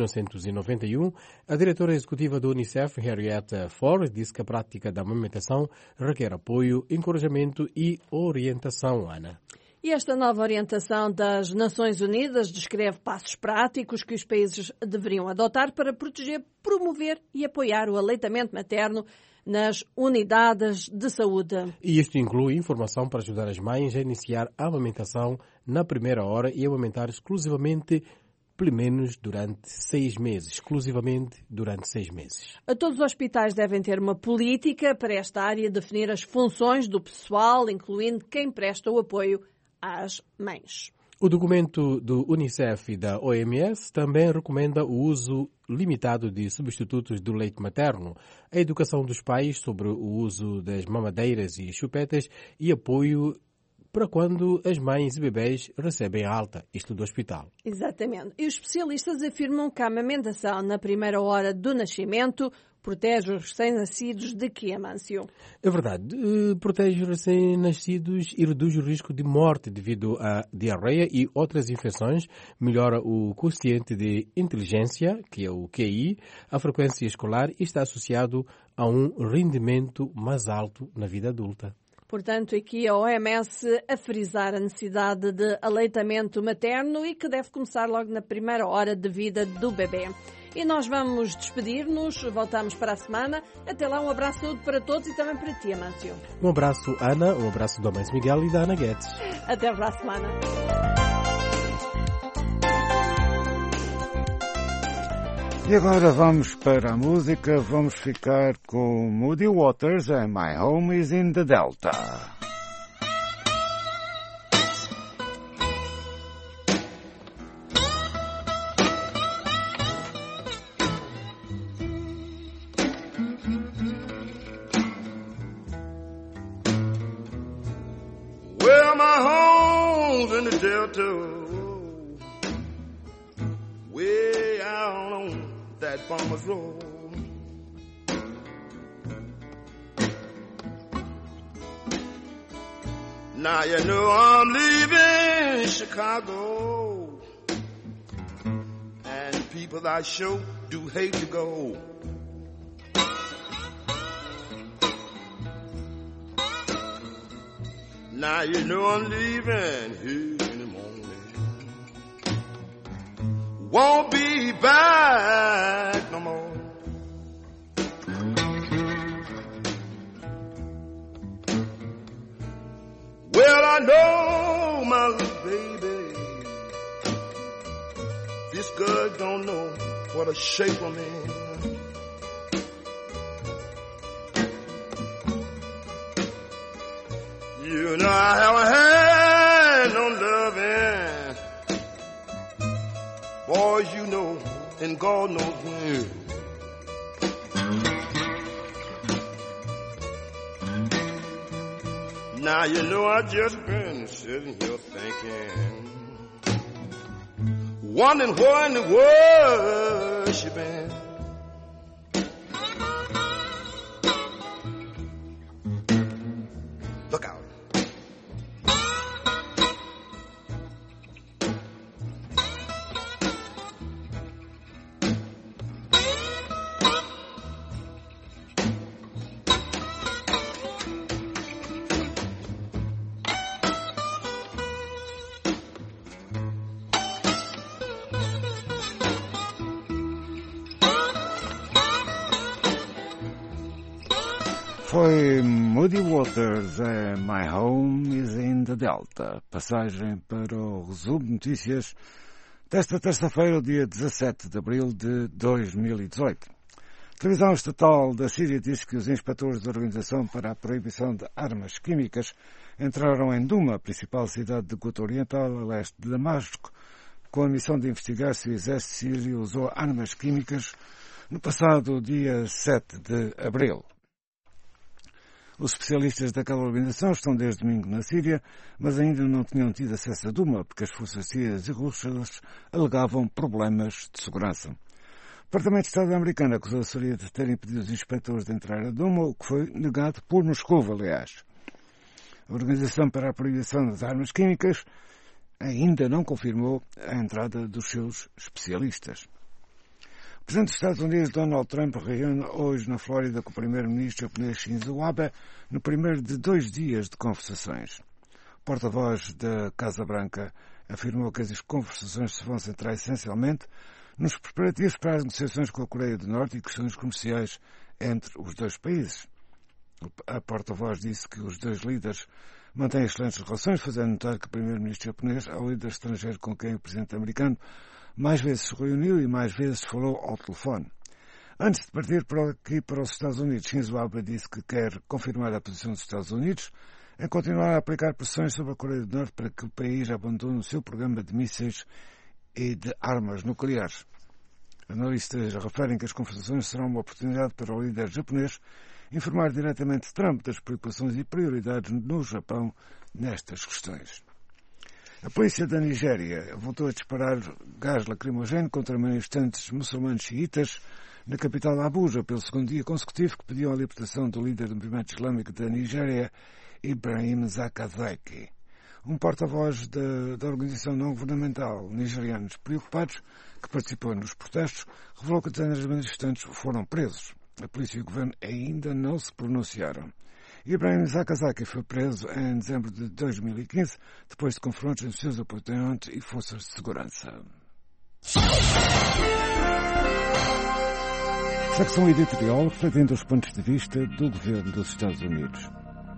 1991, a diretora executiva do Unicef, Henrietta Ford, disse que a prática da amamentação requer apoio, encorajamento e orientação, Ana. E esta nova orientação das Nações Unidas descreve passos práticos que os países deveriam adotar para proteger, promover e apoiar o aleitamento materno nas unidades de saúde. E isto inclui informação para ajudar as mães a iniciar a amamentação na primeira hora e amamentar exclusivamente pelo menos durante 6 meses. Exclusivamente durante 6 meses. Todos os hospitais devem ter uma política para esta área, definir as funções do pessoal, incluindo quem presta o apoio às mães. O documento do Unicef e da OMS também recomenda o uso limitado de substitutos do leite materno, a educação dos pais sobre o uso das mamadeiras e chupetas e apoio para quando as mães e bebês recebem alta, isto do hospital. Exatamente. E os especialistas afirmam que a amamentação na primeira hora do nascimento protege os recém-nascidos de que, Amâncio? É verdade. Protege os recém-nascidos e reduz o risco de morte devido à diarreia e outras infecções. Melhora o quociente de inteligência, que é o QI, a frequência escolar e está associado a um rendimento mais alto na vida adulta. Portanto, aqui a OMS a frisar a necessidade de aleitamento materno e que deve começar logo na primeira hora de vida do bebê. E nós vamos despedir-nos, voltamos para a semana. Até lá, um abraço de saúde para todos e também para ti, Amâncio. Um abraço, Ana, um abraço do Amâncio Miguel e da Ana Guedes. Até para a semana. E agora vamos para a música, vamos ficar com Muddy Waters and My Home is in the Delta. Well, my home's in the Delta, way out on that farmer's road. Now you know I'm leaving Chicago, and people I sure do hate to go. Now you know I'm leaving here in the morning. Won't be back no more. Well, I know my little baby, this girl don't know what a shape I'm in. You know I haven't had no loving, boys, you know, and God knows when. Now you know I just been sitting here thinking, wondering where in the world she been. Look out. Foi Muddy Waters, My Home is in the Delta. Passagem para o resumo de notícias desta terça-feira, dia 17 de abril de 2018. A televisão estatal da Síria diz que os inspetores da Organização para a Proibição de Armas Químicas entraram em Duma, a principal cidade de Ghouta Oriental, a leste de Damasco, com a missão de investigar se o exército sírio usou armas químicas no passado dia 7 de abril. Os especialistas daquela organização estão desde domingo na Síria, mas ainda não tinham tido acesso a Duma, porque as forças sírias e russas alegavam problemas de segurança. O Departamento de Estado americano acusou a Síria de ter impedido os inspectores de entrar a Duma, o que foi negado por Moscou, aliás. A Organização para a Proibição das Armas Químicas ainda não confirmou a entrada dos seus especialistas. O Presidente dos Estados Unidos, Donald Trump, reúne hoje na Flórida com o Primeiro-Ministro japonês Shinzo Abe no primeiro de 2 dias de conversações. O porta-voz da Casa Branca afirmou que as conversações se vão centrar essencialmente nos preparativos para as negociações com a Coreia do Norte e questões comerciais entre os dois países. A porta-voz disse que os dois líderes mantêm excelentes relações, fazendo notar que o Primeiro-Ministro japonês é o líder estrangeiro com quem o Presidente americano mais vezes se reuniu e mais vezes falou ao telefone. Antes de partir para os Estados Unidos, Shinzo Abe disse que quer confirmar a posição dos Estados Unidos em continuar a aplicar pressões sobre a Coreia do Norte para que o país abandone o seu programa de mísseis e de armas nucleares. Analistas referem que as conversações serão uma oportunidade para o líder japonês informar diretamente Trump das preocupações e prioridades no Japão nestas questões. A polícia da Nigéria voltou a disparar gás lacrimogéneo contra manifestantes muçulmanos xiitas na capital Abuja pelo segundo dia consecutivo, que pediam a libertação do líder do movimento islâmico da Nigéria, Ibrahim Zakazaki. Um porta-voz da organização não-governamental Nigerianos Preocupados, que participou nos protestos, revelou que dezenas de manifestantes foram presos. A polícia e o governo ainda não se pronunciaram. Ibrahim Zakazaki foi preso em dezembro de 2015, depois de confrontos entre seus oponentes e forças de segurança. Secção editorial refletindo os pontos de vista do governo dos Estados Unidos.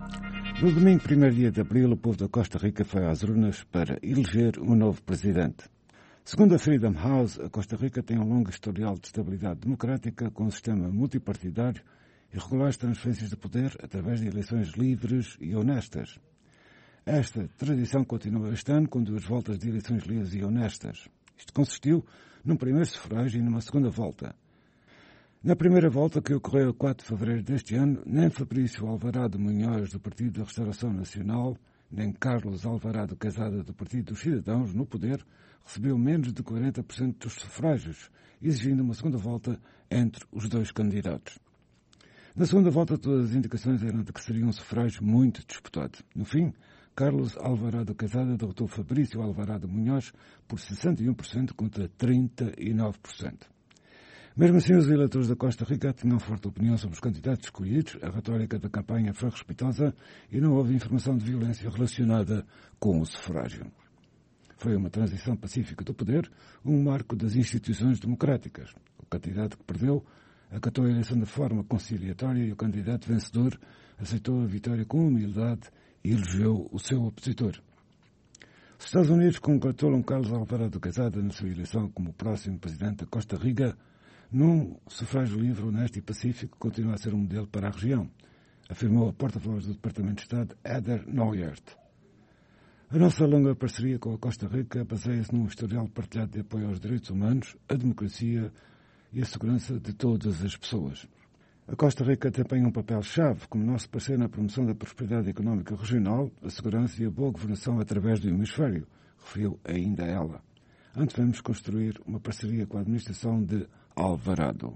No domingo, 1º dia de abril, o povo da Costa Rica foi às urnas para eleger um novo presidente. Segundo a Freedom House, a Costa Rica tem um longo historial de estabilidade democrática com um sistema multipartidário e regulares transferências de poder através de eleições livres e honestas. Esta tradição continua este ano com 2 voltas de eleições livres e honestas. Isto consistiu num primeiro sufrágio e numa segunda volta. Na primeira volta, que ocorreu a 4 de fevereiro deste ano, nem Fabrício Alvarado Munhoz, do Partido da Restauração Nacional, nem Carlos Alvarado Quezada, do Partido dos Cidadãos, no poder, recebeu menos de 40% dos sufrágios, exigindo uma segunda volta entre os 2 candidatos. Na segunda volta, todas as indicações eram de que seria um sufrágio muito disputado. No fim, Carlos Alvarado Quezada derrotou Fabrício Alvarado Munhoz por 61% contra 39%. Mesmo assim, os eleitores da Costa Rica tinham forte opinião sobre os candidatos escolhidos, a retórica da campanha foi respeitosa e não houve informação de violência relacionada com o sufrágio. Foi uma transição pacífica do poder, um marco das instituições democráticas. O candidato que perdeu acatou a eleição de forma conciliatória e o candidato vencedor aceitou a vitória com humildade e elogiou o seu opositor. Os Estados Unidos congratulam Carlos Alvarado Quezada na sua eleição como próximo presidente da Costa Rica, num sufrágio livre, honesto e pacífico, continua a ser um modelo para a região, afirmou a porta-voz do Departamento de Estado, Heather Nauert. A nossa longa parceria com a Costa Rica baseia-se num historial partilhado de apoio aos direitos humanos, a democracia e a segurança de todas as pessoas. A Costa Rica desempenha um papel-chave como nosso parceiro na promoção da prosperidade económica regional, a segurança e a boa governação através do hemisfério, referiu ainda ela. Antevemos construir uma parceria com a administração de Alvarado.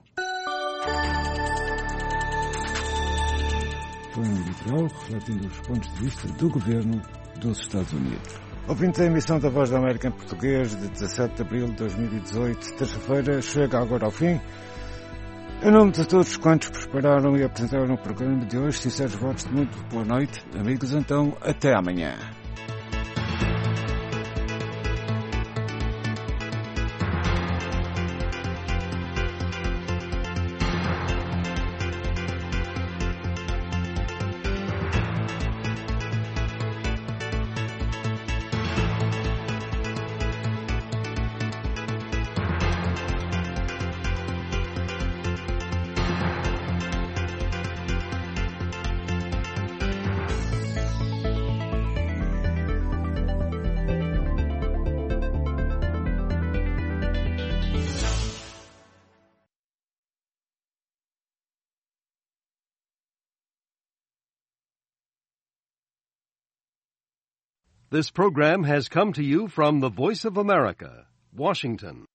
Foi um editorial refletindo os pontos de vista do governo dos Estados Unidos. Ouvintes, a emissão da Voz da América em português de 17 de abril de 2018, terça-feira, chega agora ao fim. Em nome de todos quantos prepararam e apresentaram o programa de hoje, sinceros votos de muito boa noite. Amigos, então, até amanhã. This program has come to you from the Voice of America, Washington.